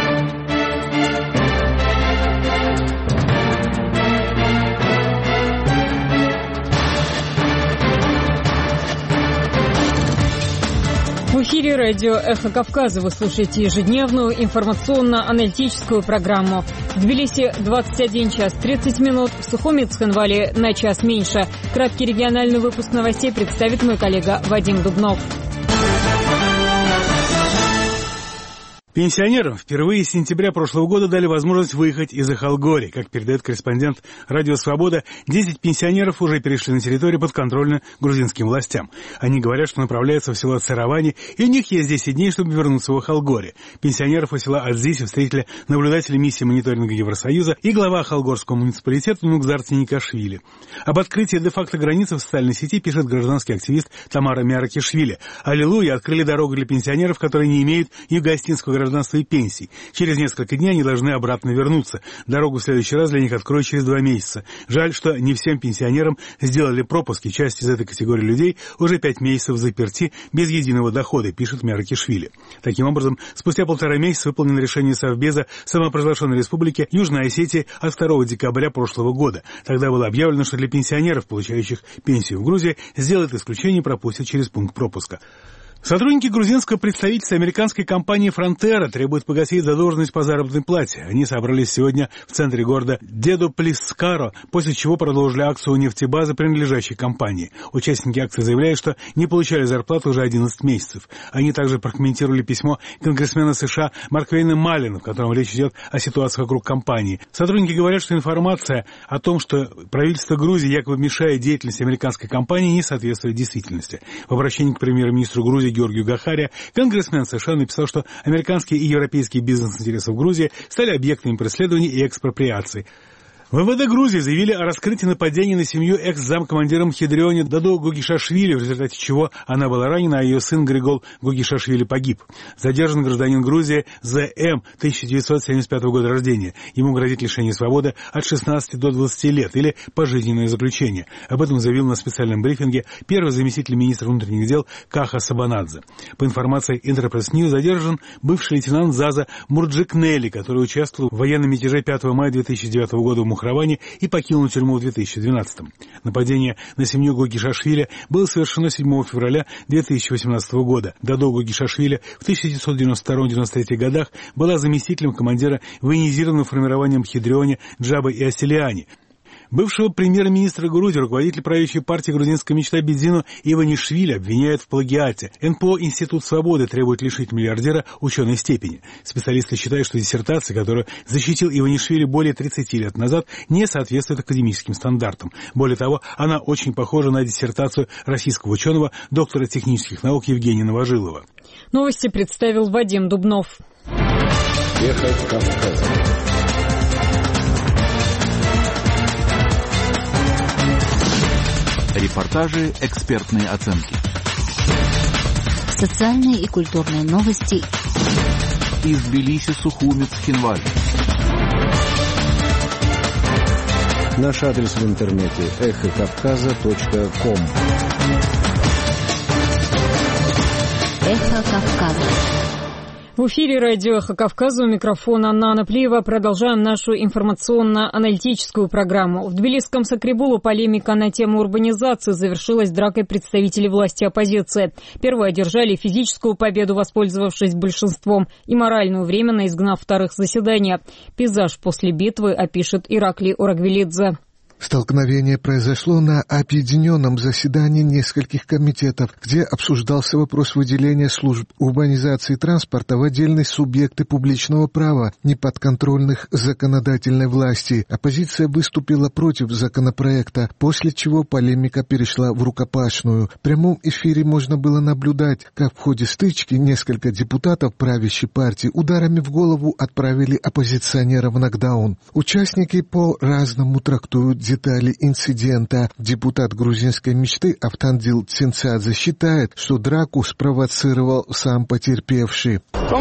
S1: В эфире радио «Эхо Кавказа». Вы слушаете ежедневную информационно-аналитическую программу. В Тбилиси 21 час 30 минут, в Сухуми Цхинвале на час меньше. Краткий региональный выпуск новостей представит мой коллега Вадим Дубнов.
S5: Пенсионерам впервые с сентября прошлого года дали возможность выехать из Ахалгори. Как передает корреспондент «Радио Свобода», 10 пенсионеров уже перешли на территорию подконтрольную грузинским властям. Они говорят, что направляются в село Царавани, и у них есть 10 дней, чтобы вернуться в Ахалгори. Пенсионеров у села Адзиси встретили наблюдатели миссии мониторинга Евросоюза и глава Ахалгорского муниципалитета Нукзар Ценикашвили. Об открытии де-факто границы в социальной сети пишет гражданский активист Тамара Мяракишвили. «Аллилуйя, открыли дорогу для пенсионеров, которые не имеют юго-остинского гражданства и пенсий. Через несколько дней они должны обратно вернуться. Дорогу в следующий раз для них откроют через 2 месяца. Жаль, что не всем пенсионерам сделали пропуски. Часть из этой категории людей уже 5 месяцев заперти без единого дохода», пишет Мяракишвили. Таким образом, спустя 1,5 месяца выполнено решение Совбеза самопровозглашенной республики Южной Осетии от 2 декабря прошлого года. Тогда было объявлено, что для пенсионеров, получающих пенсию в Грузии, сделают исключение и пропустят через пункт пропуска. Сотрудники грузинского представительства американской компании «Фронтера» требуют погасить задолженность по заработной плате. Они собрались сегодня в центре города Дедоплискаро, после чего продолжили акцию у нефтебазы, принадлежащей компании. Участники акции заявляют, что не получали зарплату уже 11 месяцев. Они также прокомментировали письмо конгрессмена США Марквейна Малина, в котором речь идет о ситуации вокруг компании. Сотрудники говорят, что информация о том, что правительство Грузии якобы мешает деятельности американской компании, не соответствует действительности. В обращении к премьер-министру Грузии Георгию Гахаре конгрессмен США написал, что американские и европейские бизнес-интересы в Грузии стали объектами преследования и экспроприации. ВВД Грузии заявили о раскрытии нападения на семью экс-замкомандира Мхедрионе Дадо Гугишашвили, в результате чего она была ранена, а ее сын Григол Гугишашвили погиб. Задержан гражданин Грузии З.М. 1975 года рождения. Ему грозит лишение свободы от 16 до 20 лет или пожизненное заключение. Об этом заявил на специальном брифинге первый заместитель министра внутренних дел Каха Сабанадзе. По информации Интерпресс Ньюс, задержан бывший лейтенант ЗАЗа Мурджикнели, который участвовал в военном мятеже 5 мая 2009 года в Мухраване и покинул тюрьму в 2012-м. Нападение на семью Гугишашвили было совершено 7 февраля 2018 года. Дадо Гугишашвили в 1992-1993 годах была заместителем командира военизированного формирования Мхедрионе, Джабы и Аселиани. Бывшего премьер-министра Грузии, руководитель правящей партии «Грузинская мечта» Бедзину Иванишвили обвиняют в плагиате. НПО «Институт свободы» требует лишить миллиардера ученой степени. Специалисты считают, что диссертация, которую защитил Иванишвили более 30 лет назад, не соответствует академическим стандартам. Более того, она очень похожа на диссертацию российского ученого, доктора технических наук Евгения Новожилова.
S1: Новости представил Вадим Дубнов.
S9: Эхо Кавказа. Репортажи, экспертные оценки.
S6: Социальные и культурные новости.
S9: Из Тбилиси, Сухуми, Цхинвали.
S16: Наш адрес в интернете эхокавказа.ком.
S6: Эхо Кавказа.
S1: В эфире радио «Эхо Кавказа», у микрофона Нана Плиева. Продолжаем нашу информационно-аналитическую программу. В тбилисском Сакрибулу полемика на тему урбанизации завершилась дракой представителей власти и оппозиции. Первые одержали физическую победу, воспользовавшись большинством, и моральную, временно изгнав вторых с заседания. Пейзаж после битвы опишет Ираклий Орагвелидзе.
S18: Столкновение произошло на объединенном заседании нескольких комитетов, где обсуждался вопрос выделения служб урбанизации транспорта в отдельные субъекты публичного права, неподконтрольных законодательной власти. Оппозиция выступила против законопроекта, после чего полемика перешла в рукопашную. В прямом эфире можно было наблюдать, как в ходе стычки несколько депутатов правящей партии ударами в голову отправили оппозиционера в нокдаун. Участники по-разному трактуют детали инцидента. Депутат грузинской мечты Автандил Цинцадзе считает, что драку спровоцировал сам потерпевший.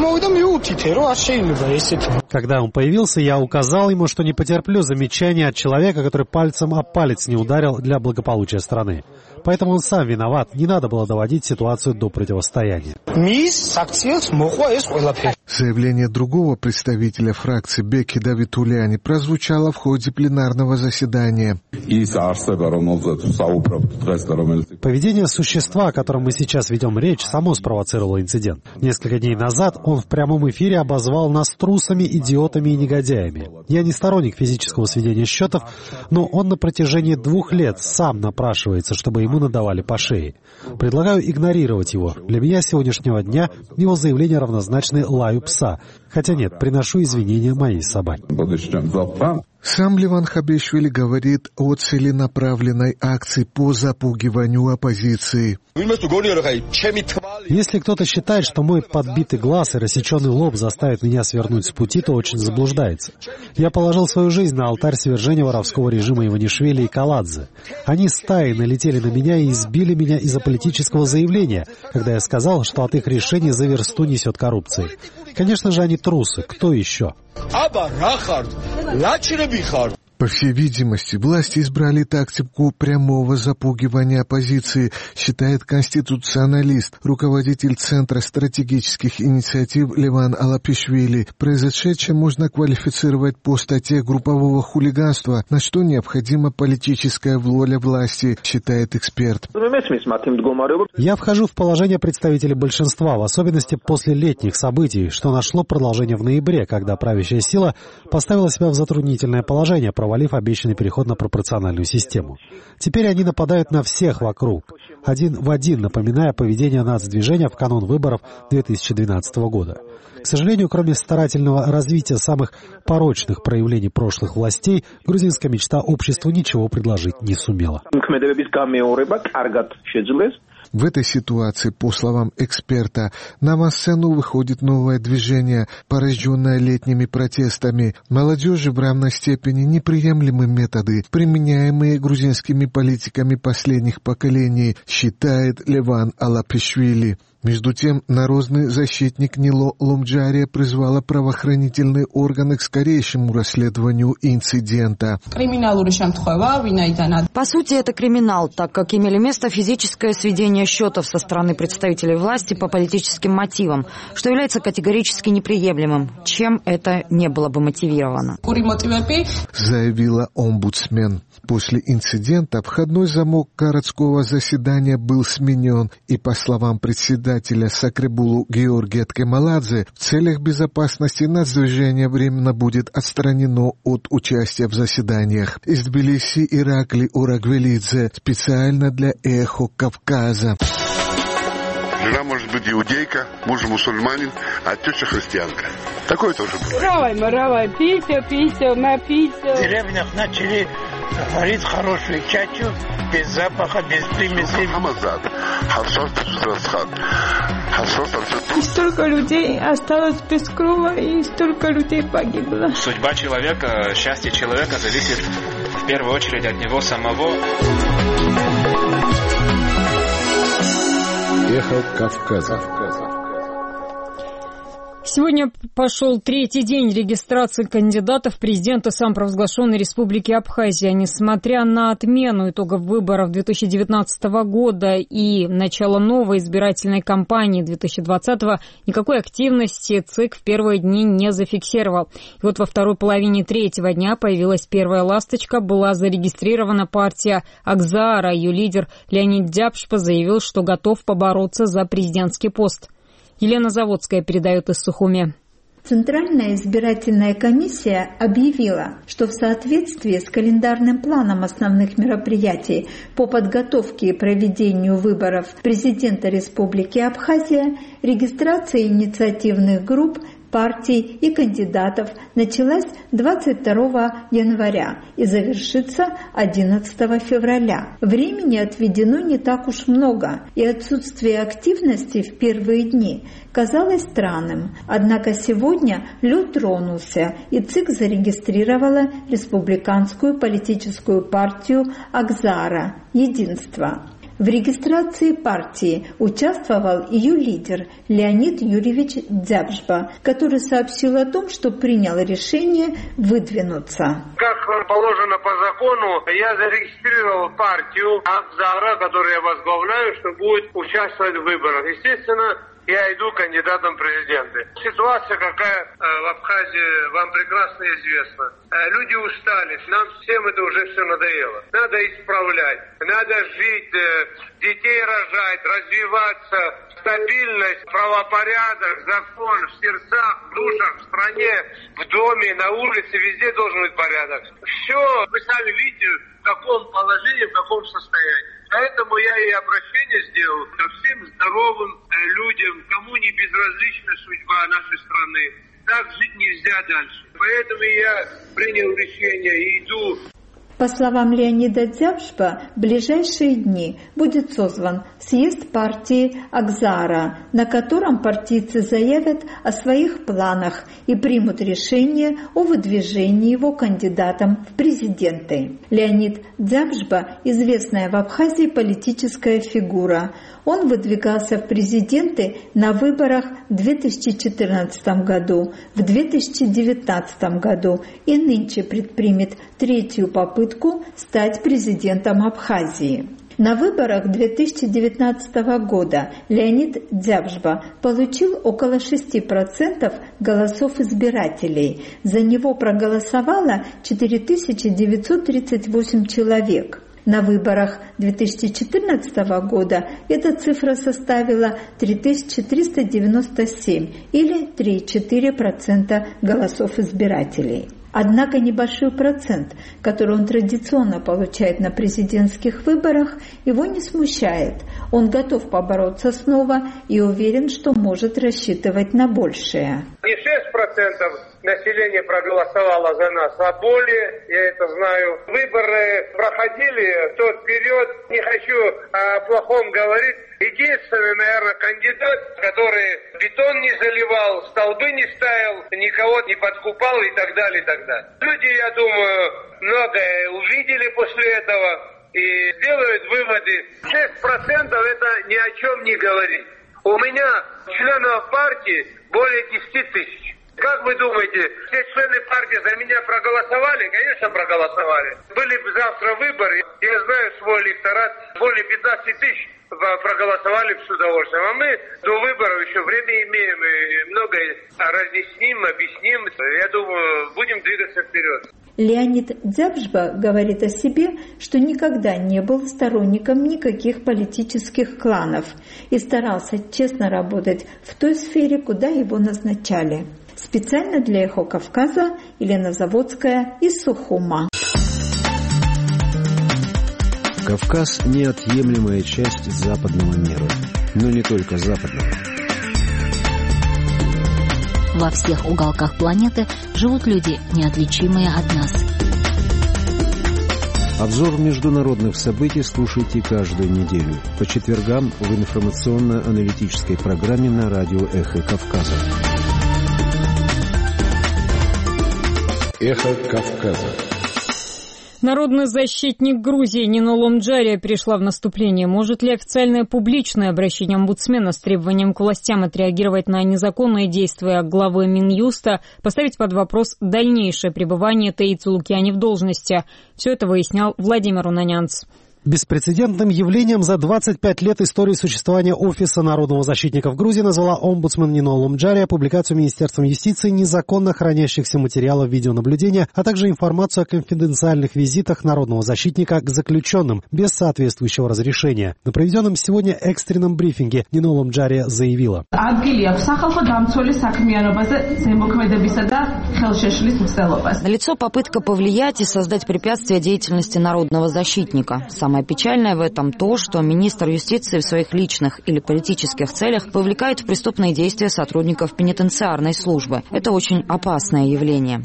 S4: Когда он появился, я указал ему, что не потерплю замечания от человека, который пальцем об палец не ударил для благополучия страны. Поэтому он сам виноват, не надо было доводить ситуацию до противостояния.
S18: Заявление другого представителя фракции Беки Давитуляни прозвучало в ходе пленарного заседания.
S4: Поведение существа, о котором мы сейчас ведем речь, само спровоцировало инцидент. Несколько дней назад он в прямом эфире обозвал нас трусами, идиотами и негодяями. Я не сторонник физического сведения счетов, но он на протяжении 2 лет сам напрашивается, чтобы ему надавали по шее. Предлагаю игнорировать его. Для меня с сегодняшнего дня его заявление равнозначны лаю пса. Хотя нет, приношу извинения моей собаке.
S18: Сам Леван Хабишвили говорит о целенаправленной акции по запугиванию оппозиции.
S4: Если кто-то считает, что мой подбитый глаз и рассеченный лоб заставят меня свернуть с пути, то очень заблуждается. Я положил свою жизнь на алтарь свержения воровского режима Иванишвили и Каладзе. Они стаей налетели на меня и избили меня из-за политического заявления, когда я сказал, что от их решения за версту несет коррупции. Конечно же, они трусы. Кто еще?
S18: По всей видимости, власти избрали тактику прямого запугивания оппозиции, считает конституционалист, руководитель Центра стратегических инициатив Леван Алапишвили. Произошедшее можно квалифицировать по статье группового хулиганства, на что необходима политическая воля власти, считает эксперт.
S4: Я вхожу в положение представителей большинства, в особенности после летних событий, что нашло продолжение в ноябре, когда правящая сила поставила себя в затруднительное положение, провалив обещанный переход на пропорциональную систему. Теперь они нападают на всех вокруг, один в один напоминая поведение нацдвижения в канун выборов 2012 года. К сожалению, кроме старательного развития самых порочных проявлений прошлых властей, грузинская мечта обществу ничего предложить не сумела.
S18: В этой ситуации, по словам эксперта, на авансцену выходит новое движение, порожденное летними протестами. Молодежи в равной степени неприемлемы методы, применяемые грузинскими политиками последних поколений, считает Леван Алапишвили. Между тем, народный защитник Нило Ломджария призвала правоохранительные органы к скорейшему расследованию инцидента.
S17: По сути, это криминал, так как имели место физическое сведение счетов со стороны представителей власти по политическим мотивам, что является категорически неприемлемым, чем это не было бы мотивировано.
S18: Заявила омбудсмен. После инцидента входной замок городского заседания был сменен, и, по словам председателя Сакребулу Георгия Ткемаладзе, в целях безопасности нацдвижение временно будет отстранено от участия в заседаниях. Из Тбилиси Иракли Урагвелидзе специально для «Эхо Кавказа».
S19: Жена может быть иудейка, муж мусульманин, а теща христианка. Такое тоже бывает.
S20: Равай, пися, напися.
S21: В деревнях начали варить хорошую чачу, без запаха, без примесей.
S20: И столько людей осталось без крова, и столько людей погибло.
S22: Судьба человека, счастье человека зависит в первую очередь от него самого.
S9: Эхо Кавказа.
S1: Сегодня пошел 3-й день регистрации кандидатов в президенты самопровозглашенной Республики Абхазия. Несмотря на отмену итогов выборов 2019 года и начало новой избирательной кампании 2020, никакой активности ЦИК в первые дни не зафиксировал. И вот во второй половине 3-го дня появилась первая ласточка, была зарегистрирована партия Акзаара. Ее лидер Леонид Дябшпа заявил, что готов побороться за президентский пост. Елена Заводская передает из Сухуми.
S3: Центральная избирательная комиссия объявила, что в соответствии с календарным планом основных мероприятий по подготовке и проведению выборов президента Республики Абхазия регистрация инициативных групп, партий и кандидатов началась 22 января и завершится 11 февраля. Времени отведено не так уж много, и отсутствие активности в первые дни казалось странным. Однако сегодня лед тронулся, и ЦИК зарегистрировала республиканскую политическую партию Акзара «Единство». В регистрации партии участвовал ее лидер Леонид Юрьевич Дзябжба, который сообщил о том, что принял решение выдвинуться.
S21: Как положено по закону, я зарегистрировал партию Акзара, которую я возглавляю, что будет участвовать в выборах. Естественно, я иду кандидатом в президенты. Ситуация какая в Абхазии, вам прекрасно известна. Люди устали, нам всем это уже все надоело. Надо исправлять, надо жить, детей рожать, развиваться, стабильность, правопорядок, закон в сердцах, в душах, в стране, в доме, на улице, везде должен быть порядок. Все, вы сами видите, в каком положении, в каком состоянии. Поэтому я и обращение сделал ко всем здоровым людям, кому не безразлична судьба нашей страны. Так жить нельзя дальше. Поэтому я принял решение и иду.
S3: По словам Леонида Дзябжба, в ближайшие дни будет созван съезд партии Акзара, на котором партийцы заявят о своих планах и примут решение о выдвижении его кандидатом в президенты. Леонид Дзябжба – известная в Абхазии политическая фигура. Он выдвигался в президенты на выборах в 2014 году, в 2019 году и нынче предпримет третью попытку стать президентом Абхазии. На выборах 2019 года Леонид Дзябжба получил около 6% голосов избирателей. За него проголосовало 4938 человек. На выборах 2014 года эта цифра составила 3397 или 3,4% голосов избирателей. Однако небольшой процент, который он традиционно получает на президентских выборах, его не смущает. Он готов побороться снова и уверен, что может рассчитывать на большее.
S21: Не 6% населения проголосовало за нас, а более, я это знаю. Выборы проходили, то вперед, не хочу о плохом говорить. Единственный, наверное, кандидат, который бетон не заливал, столбы не ставил, никого не подкупал и так далее, и так далее. Люди, я думаю, многое увидели после этого и делают выводы. 6% это ни о чем не говорит. У меня членов партии более 10 тысяч. Как вы думаете, все члены партии за меня проголосовали? Конечно, проголосовали. Были бы завтра выборы, я знаю свой электорат, более 15 тысяч проголосовали с удовольствием. А мы до выборов еще время имеем, и многое разъясним, объясним. Я думаю, будем двигаться вперед.
S3: Леонид Дзябжба говорит о себе, что никогда не был сторонником никаких политических кланов и старался честно работать в той сфере, куда его назначали. Специально для «Эхо Кавказа» Елена Заводская из Сухума.
S8: Кавказ – неотъемлемая часть западного мира, но не только западного.
S6: Во всех уголках планеты живут люди, неотличимые от нас.
S8: Обзор международных событий слушайте каждую неделю по четвергам в информационно-аналитической программе на радио «Эхо Кавказа».
S9: «Эхо Кавказа».
S1: Народный защитник Грузии Нино Ломджария перешла в наступление. Может ли официальное публичное обращение омбудсмена с требованием к властям отреагировать на незаконные действия главы Минюста поставить под вопрос дальнейшее пребывание Таицы Лукиани в должности? Все это выяснял Владимир Унанянц.
S4: Беспрецедентным явлением за 25 лет истории существования Офиса народного защитника в Грузии назвала омбудсмен Нино Лумджария публикацию Министерством юстиции незаконно хранящихся материалов видеонаблюдения, а также информацию о конфиденциальных визитах народного защитника к заключенным без соответствующего разрешения. На проведенном сегодня экстренном брифинге Нино Лумджария заявила:
S17: налицо попытка повлиять и создать препятствия деятельности народного защитника. Самое печальное в этом то, что министр юстиции в своих личных или политических целях вовлекает в преступные действия сотрудников пенитенциарной службы. Это очень опасное явление.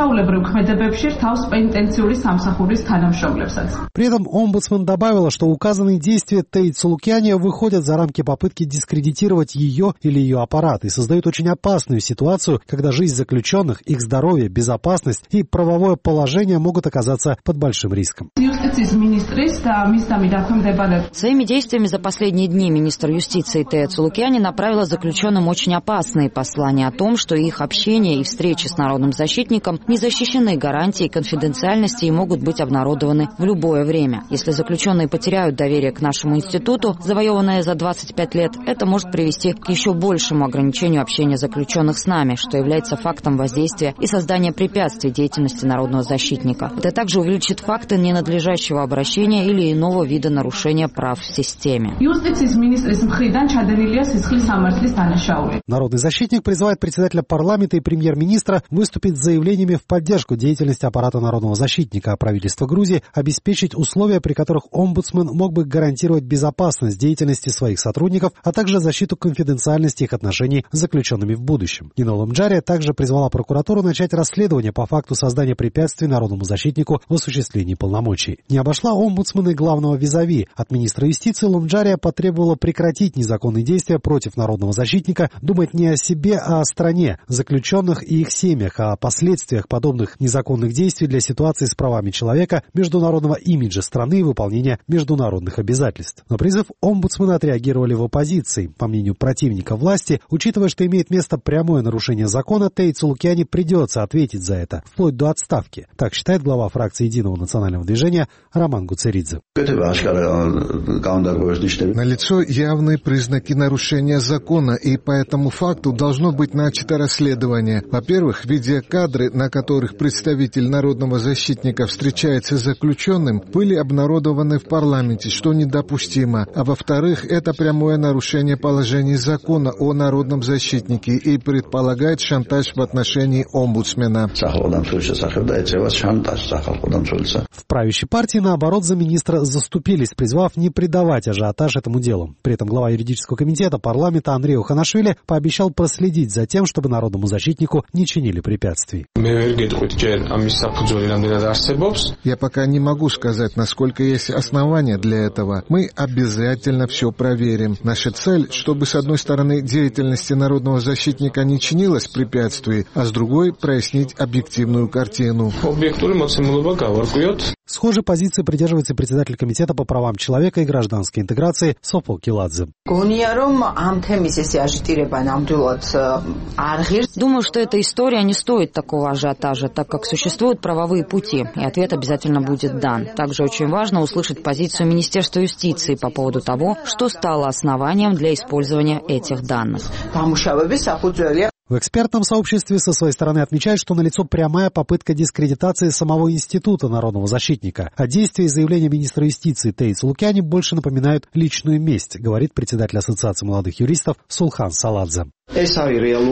S4: При этом омбудсмен добавила, что указанные действия Тей Цулукяни выходят за рамки попытки дискредитировать ее или ее аппарат и создают очень опасную ситуацию, когда жизнь заключенных, их здоровье, безопасность и правовое положение могут оказаться под большим риском.
S17: Своими действиями за последние дни министр юстиции Тея Цулукяни направила заключенным очень опасные послания о том, что их общение и встречи с народным защитником не защищены гарантией конфиденциальности и могут быть обнародованы в любое время. Если заключенные потеряют доверие к нашему институту, завоеванное за 25 лет, это может привести к еще большему ограничению общения заключенных с нами, что является фактом воздействия и создания препятствий деятельности народного защитника. Это также увеличит факты ненадлежащего обращения или иного вида нарушения прав в системе.
S4: Народный защитник призывает председателя парламента и премьер-министра выступить с заявлениями в поддержку деятельности аппарата народного защитника, а правительство Грузии обеспечить условия, при которых омбудсмен мог бы гарантировать безопасность деятельности своих сотрудников, а также защиту конфиденциальности их отношений с заключенными в будущем. Нино Лумджария также призвала прокуратуру начать расследование по факту создания препятствий народному защитнику в осуществлении полномочий. Не обошла омбудсмена и главного визави. От министра юстиции Лумджария потребовала прекратить незаконные действия против народного защитника, думать не о себе, а о стране, заключенных и их семьях, о последствиях подобных незаконных действий для ситуации с правами человека, международного имиджа страны и выполнения международных обязательств. На призыв омбудсмена отреагировали в оппозиции. По мнению противника власти, учитывая, что имеет место прямое нарушение закона, Тей Цулукяни придется ответить за это, вплоть до отставки. Так считает глава фракции Единого национального движения Роман Гуцеридзе.
S18: Налицо явные признаки нарушения закона, и по этому факту должно быть начато расследование. Во-первых, видеокадры, на которых представитель народного защитника встречается с заключенным, были обнародованы в парламенте, что недопустимо. А во-вторых, это прямое нарушение положений закона о народном защитнике и предполагает шантаж в отношении омбудсмена.
S4: В правящей партии, наоборот, за министра заступились, призвав не придавать ажиотаж этому делу. При этом глава юридического комитета парламента Андрей Оханашвили пообещал проследить за тем, чтобы народному защитнику не чинили препятствий.
S18: Я пока не могу сказать, насколько есть основания для этого. Мы обязательно все проверим. Наша цель, чтобы с одной стороны деятельности народного защитника не чинилось препятствий, а с другой прояснить объективную картину.
S4: Схожей позиции придерживается председатель комитета по правам человека и гражданской интеграции Софо Киладзе.
S17: Думаю, что эта история не стоит такого ажиотажа, так как существуют правовые пути, и ответ обязательно будет дан. Также очень важно услышать позицию Министерства юстиции по поводу того, что стало основанием для использования этих данных.
S4: В экспертном сообществе со своей стороны отмечают, что налицо прямая попытка дискредитации самого института народного защитника, а действия и заявления министра юстиции Тей Цулукяни больше напоминают личную месть, говорит председатель Ассоциации молодых юристов Сулхан Саладзе.
S18: Это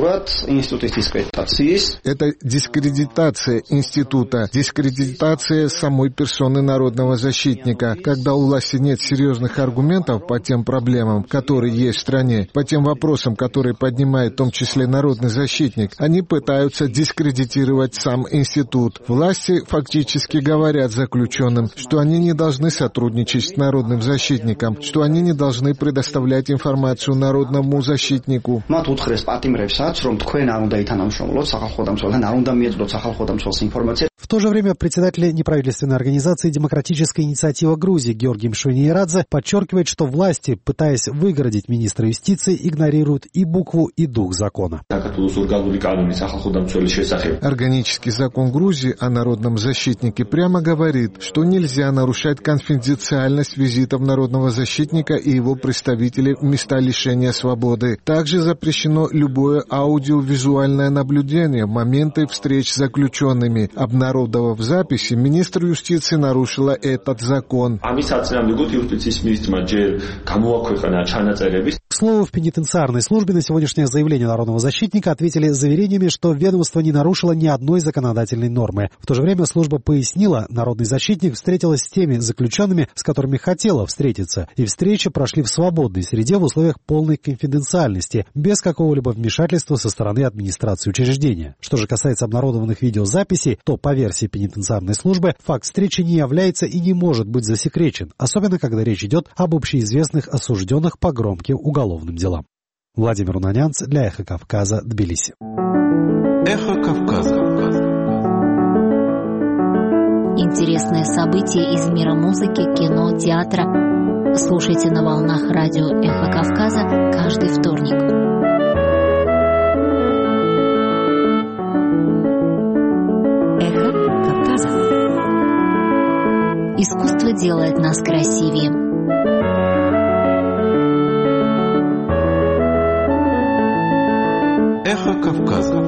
S18: дискредитация института, дискредитация самой персоны народного защитника. Когда у власти нет серьезных аргументов по тем проблемам, которые есть в стране, по тем вопросам, которые поднимает в том числе народный защитник, они пытаются дискредитировать сам институт. Власти фактически говорят заключенным, что они не должны сотрудничать с народным защитником, что они не должны предоставлять информацию народному защитнику.
S2: დაახრეს პატიმრებსაც, რომ თქვენ არ უნდა ითანამშრომლოთ სახალხოდამცველთან, არ უნდა მიეწოდოთ სახალხოდამცველს информацию.
S4: В то же время председатель неправительственной организации «Демократическая инициатива Грузии» Георгий Мшвиниерадзе подчеркивает, что власти, пытаясь выгородить министра юстиции, игнорируют и букву, и дух закона.
S18: Органический закон Грузии о народном защитнике прямо говорит, что нельзя нарушать конфиденциальность визитов народного защитника и его представителей в места лишения свободы. Также запрещено любое аудиовизуальное наблюдение в моменты встреч с заключенными. Обнародовав записи, министр юстиции нарушила этот закон.
S4: К слову, в пенитенциарной службе на сегодняшнее заявление народного защитника ответили заверениями, что ведомство не нарушило ни одной законодательной нормы. В то же время служба пояснила, народный защитник встретилась с теми заключенными, с которыми хотела встретиться, и встречи прошли в свободной среде в условиях полной конфиденциальности, без какого-либо вмешательства со стороны администрации учреждения. Что же касается обнародованных видеозаписей, то, по версии пенитенциарной службы, факт встречи не является и не может быть засекречен, особенно когда речь идет об общеизвестных осужденных по громким уголовным делам. Владимир Унанянц для «Эхо Кавказа», Тбилиси.
S9: «Эхо Кавказа».
S6: Интересные события из мира музыки, кино, театра. Слушайте на волнах радио «Эхо Кавказа» каждый вторник. «Эхо Кавказа». Искусство делает нас красивее.
S9: «Эхо Кавказа».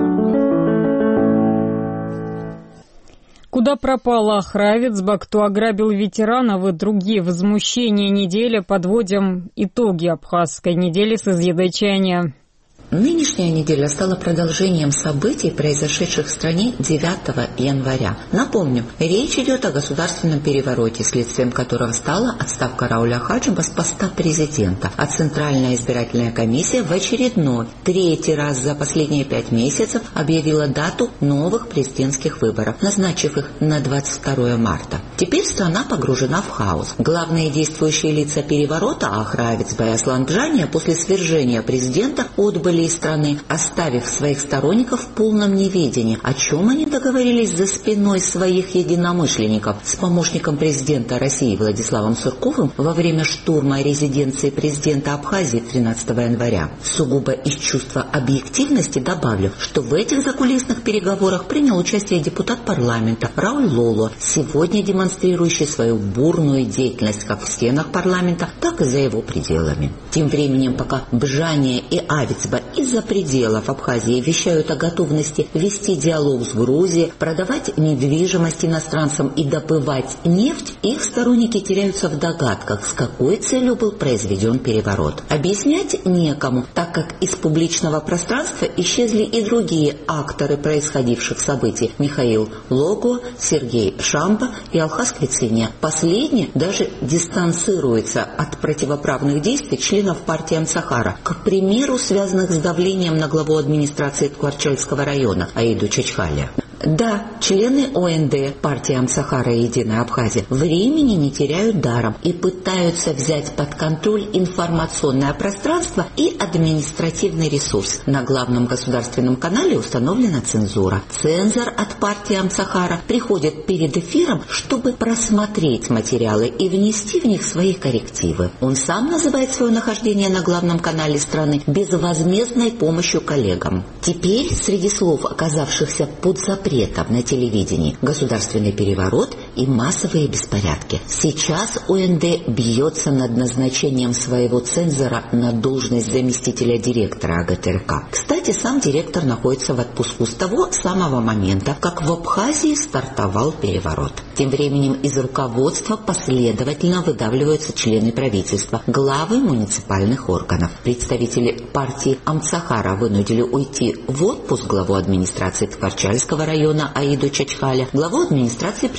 S1: Куда пропал Ахравец, кто ограбил ветеранов и другие возмущения недели, подводим итоги абхазской недели с изъедочания.
S11: Нынешняя неделя стала продолжением событий, произошедших в стране 9 января. Напомню, речь идет о государственном перевороте, следствием которого стала отставка Рауля Хаджиба с поста президента. А Центральная избирательная комиссия в очередной, третий раз за последние 5 месяцев объявила дату новых президентских выборов, назначив их на 22 марта. Теперь страна погружена в хаос. Главные действующие лица переворота, Ахравец, Баяслан Джания, после свержения президента отбыли из страны, оставив своих сторонников в полном неведении, о чем они договорились за спиной своих единомышленников с помощником президента России Владиславом Сурковым во время штурма резиденции президента Абхазии 13 января. Сугубо из чувства объективности добавлю, что в этих закулисных переговорах принял участие депутат парламента Рауль Лоло, сегодня демонстрирующий свою бурную деятельность как в стенах парламента, так и за его пределами. Тем временем, пока Бжания и Авицба из-за пределов Абхазии вещают о готовности вести диалог с Грузией, продавать недвижимость иностранцам и добывать нефть, их сторонники теряются в догадках, с какой целью был произведен переворот. Объяснять некому, так как из публичного пространства исчезли и другие акторы происходивших событий: Михаил Лого, Сергей Шамба и Алхаз Квициня. Последний даже дистанцируется от противоправных действий членов партии Амсахара, к примеру, связанных с давлением на главу администрации Ткварчальского района Аиду Чачхаля. Да, члены ОНД, партии Амсахара и Единая Абхазия, времени не теряют даром и пытаются взять под контроль информационное пространство и административный ресурс. На главном государственном канале установлена цензура. Цензор от партии Амсахара приходит перед эфиром, чтобы просмотреть материалы и внести в них свои коррективы. Он сам называет свое нахождение на главном канале страны безвозмездной помощью коллегам. Теперь среди слов, оказавшихся под запретом на телевидении: государственный переворот и массовые беспорядки. Сейчас ОНД бьется над назначением своего цензора на должность заместителя директора АГТРК. Кстати, сам директор находится в отпуску с того самого момента, как в Абхазии стартовал переворот. Тем временем из руководства последовательно выдавливаются члены правительства, главы муниципальных органов. Представители партии Амсахара вынудили уйти в отпуск главу администрации Ткварчальского района Аиду Чачхаля, главу администрации президента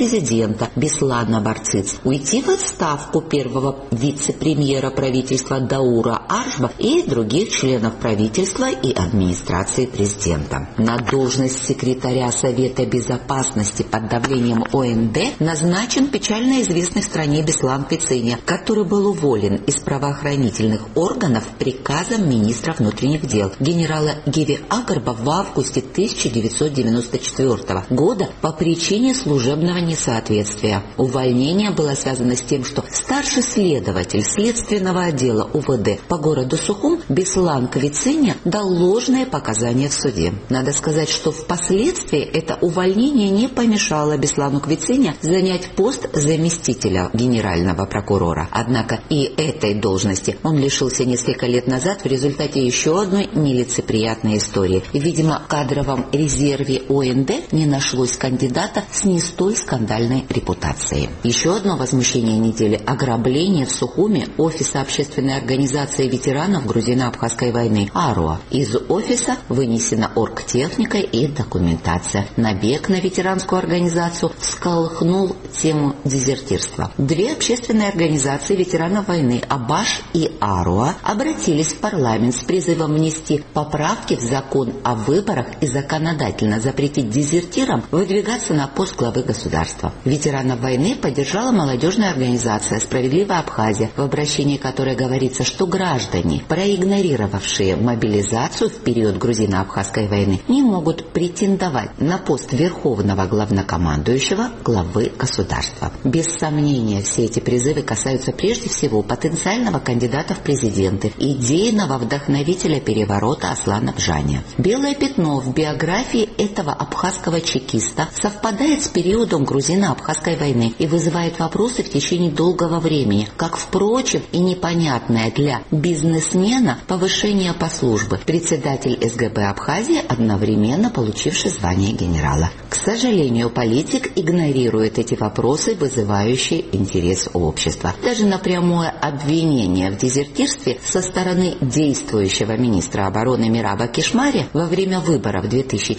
S11: президента Беслана Барциц уйти в отставку первого вице-премьера правительства Даура Аршба и других членов правительства и администрации президента. На должность секретаря Совета Безопасности под давлением ОНД назначен печально известный в стране Беслан Квициня, который был уволен из правоохранительных органов приказом министра внутренних дел генерала Гиви Агарба в августе 1994 года по причине служебного несоответствия. Увольнение было связано с тем, что старший следователь следственного отдела УВД по городу Сухум Беслан Квициня дал ложные показания в суде. Надо сказать, что впоследствии это увольнение не помешало Беслану Квициня занять пост заместителя генерального прокурора. Однако и этой должности он лишился несколько лет назад в результате еще одной нелицеприятной истории. Видимо, в кадровом резерве ОНД не нашлось кандидата с не столь скандальной репутацией. Еще одно возмущение недели – ограбление в Сухуме офиса общественной организации ветеранов грузино-абхазской войны АРОА. Из офиса вынесена оргтехника и документация. Набег на ветеранскую организацию всколыхнул тему дезертирства. Две общественные организации ветеранов войны АБАШ и АРОА обратились в парламент с призывом внести поправки в закон о выборах и законодательно запретить дезертирам выдвигаться на пост главы государства. Ветеранов войны поддержала молодежная организация «Справедливая Абхазия», в обращении которой говорится, что граждане, проигнорировавшие мобилизацию в период грузино-абхазской войны, не могут претендовать на пост верховного главнокомандующего главы государства. Без сомнения, все эти призывы касаются прежде всего потенциального кандидата в президенты, идейного вдохновителя переворота Аслана Бжаня. Белое пятно в биографии этого абхазского чекиста совпадает с периодом грузино-абхазской войны и вызывает вопросы в течение долгого времени, как, впрочем, и непонятное для бизнесмена повышение по службе. Председатель СГБ Абхазии, одновременно получивший звание генерала. К сожалению, политик игнорирует эти вопросы, вызывающие интерес общества. Даже на прямое обвинение в дезертирстве со стороны действующего министра обороны Мираба Кишмари во время выборов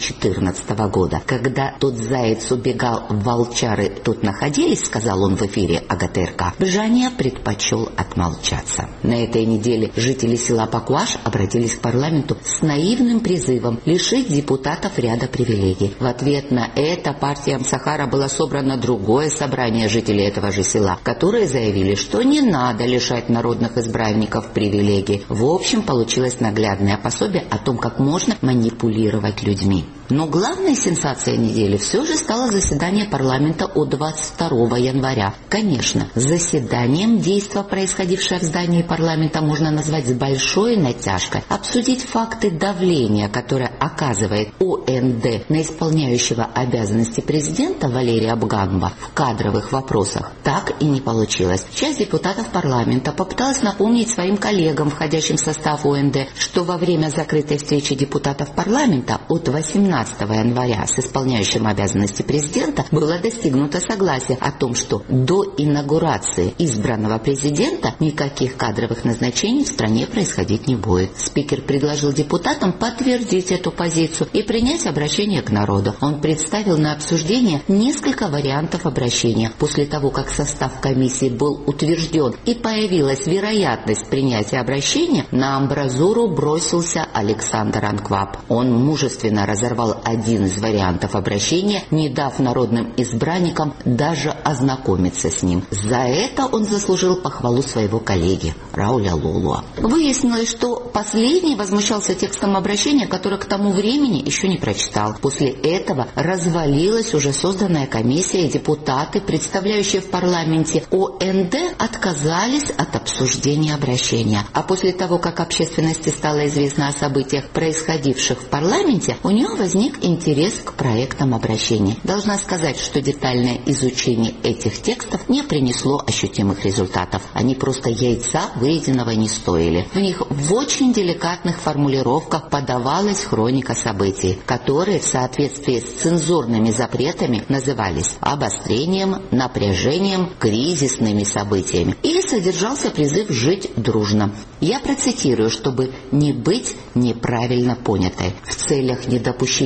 S11: 2014 года, когда тот заяц убегал, волчары тут находились, сказал он в эфире АГТРК, Бжаня предпочел отмолчаться. На этой неделе жители села Пакуаш обратились к парламенту с наивным призывом лишить депутатов ряда привилегий. В ответ на это партия Амсахара было собрано другое собрание жителей этого же села, которые заявили, что не надо лишать народных избранников привилегий. В общем, получилось наглядное пособие о том, как можно манипулировать людьми. Но главной сенсацией недели все же стало заседание парламента от 22 января. Конечно, заседанием действо, происходившее в здании парламента, можно назвать с большой натяжкой. Обсудить факты давления, которое оказывает ОНД на исполняющего обязанности президента Валерия Абганба в кадровых вопросах, так и не получилось. Часть депутатов парламента попыталась напомнить своим коллегам, входящим в состав ОНД, что во время закрытой встречи депутатов парламента от 18 января с исполняющим обязанности президента было достигнуто согласие о том, что до инаугурации избранного президента никаких кадровых назначений в стране происходить не будет. Спикер предложил депутатам подтвердить эту позицию и принять обращение к народу. Он представил на обсуждение несколько вариантов обращения. После того, как состав комиссии был утвержден и появилась вероятность принятия обращения, на амбразуру бросился Александр Анкваб. Он мужественно разорвал один из вариантов обращения, не дав народным избранникам даже ознакомиться с ним. За это он заслужил похвалу своего коллеги Рауля Лолуа. Выяснилось, что последний возмущался текстом обращения, которое к тому времени еще не прочитал. После этого развалилась уже созданная комиссия, и депутаты, представляющие в парламенте ОНД, отказались от обсуждения обращения. А после того, как общественности стало известно о событиях, происходивших в парламенте, у нее возник интерес к проектам обращения. Должна сказать, что детальное изучение этих текстов не принесло ощутимых результатов. Они просто яйца выеденного не стоили. В них в очень деликатных формулировках подавалась хроника событий, которые в соответствии с цензурными запретами назывались обострением, напряжением, кризисными событиями. И содержался призыв жить дружно. Я процитирую, чтобы не быть неправильно понятой. В целях недопущения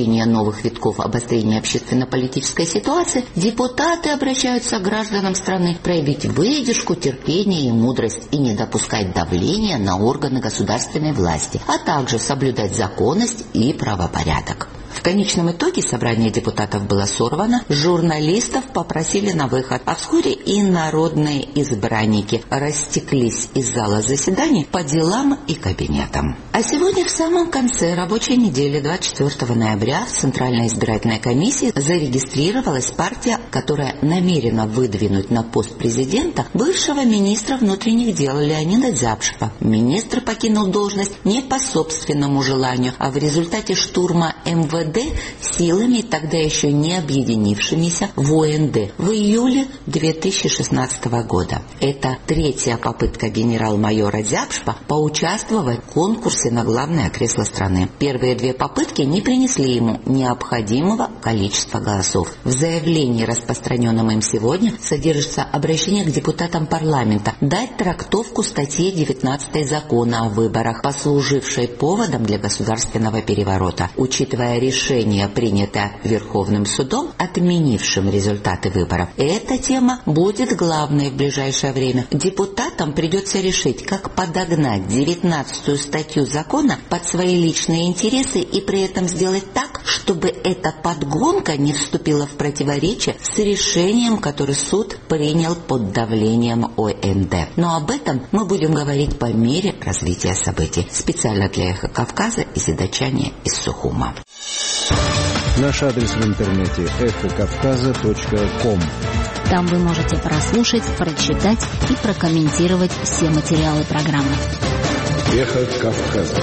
S11: недопущения новых витков обострения общественно-политической ситуации, депутаты обращаются к гражданам страны проявить выдержку, терпение и мудрость и не допускать давления на органы государственной власти, а также соблюдать законность и правопорядок. В конечном итоге собрание депутатов было сорвано, журналистов попросили на выход, а вскоре и народные избранники растеклись из зала заседаний по делам и кабинетам. А сегодня в самом конце рабочей недели, 24 ноября, в Центральной избирательной комиссии зарегистрировалась партия, которая намерена выдвинуть на пост президента бывшего министра внутренних дел Леонида Дзяпшева. Министр покинул должность не по собственному желанию, а в результате штурма МВД силами, тогда еще не объединившимися, в ОНД в июле 2016 года. Это третья попытка генерал-майора Дзяпшева поучаствовать в конкурсе на главное кресло страны. Первые две попытки не принесли ему необходимого количества голосов. В заявлении, распространенном им сегодня, содержится обращение к депутатам парламента дать трактовку статье 19 закона о выборах, послужившей поводом для государственного переворота. Учитывая решение, принятое Верховным судом, отменившим результаты выборов, эта тема будет главной в ближайшее время. Депутатам придется решить, как подогнать 19-ю статью закона под свои личные интересы и при этом сделать так, чтобы эта подгонка не вступила в противоречие с решением, которое суд принял под давлением ОНД. Но об этом мы будем говорить по мере развития событий. Специально для «Эхо Кавказа» изидачане из Сухума.
S8: Наш адрес в интернете эхокавказа.ком.
S6: Там вы можете прослушать, прочитать и прокомментировать все материалы программы.
S8: Эхо Кавказа.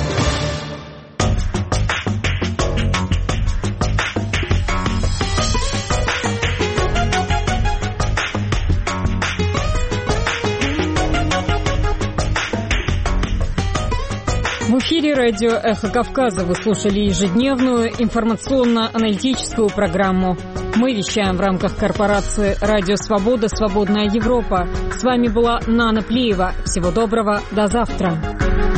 S1: В эфире радио «Эхо Кавказа» вы слушали ежедневную информационно-аналитическую программу. Мы вещаем в рамках корпорации «Радио Свобода. Свободная Европа». С вами была Нана Плиева. Всего доброго. До завтра.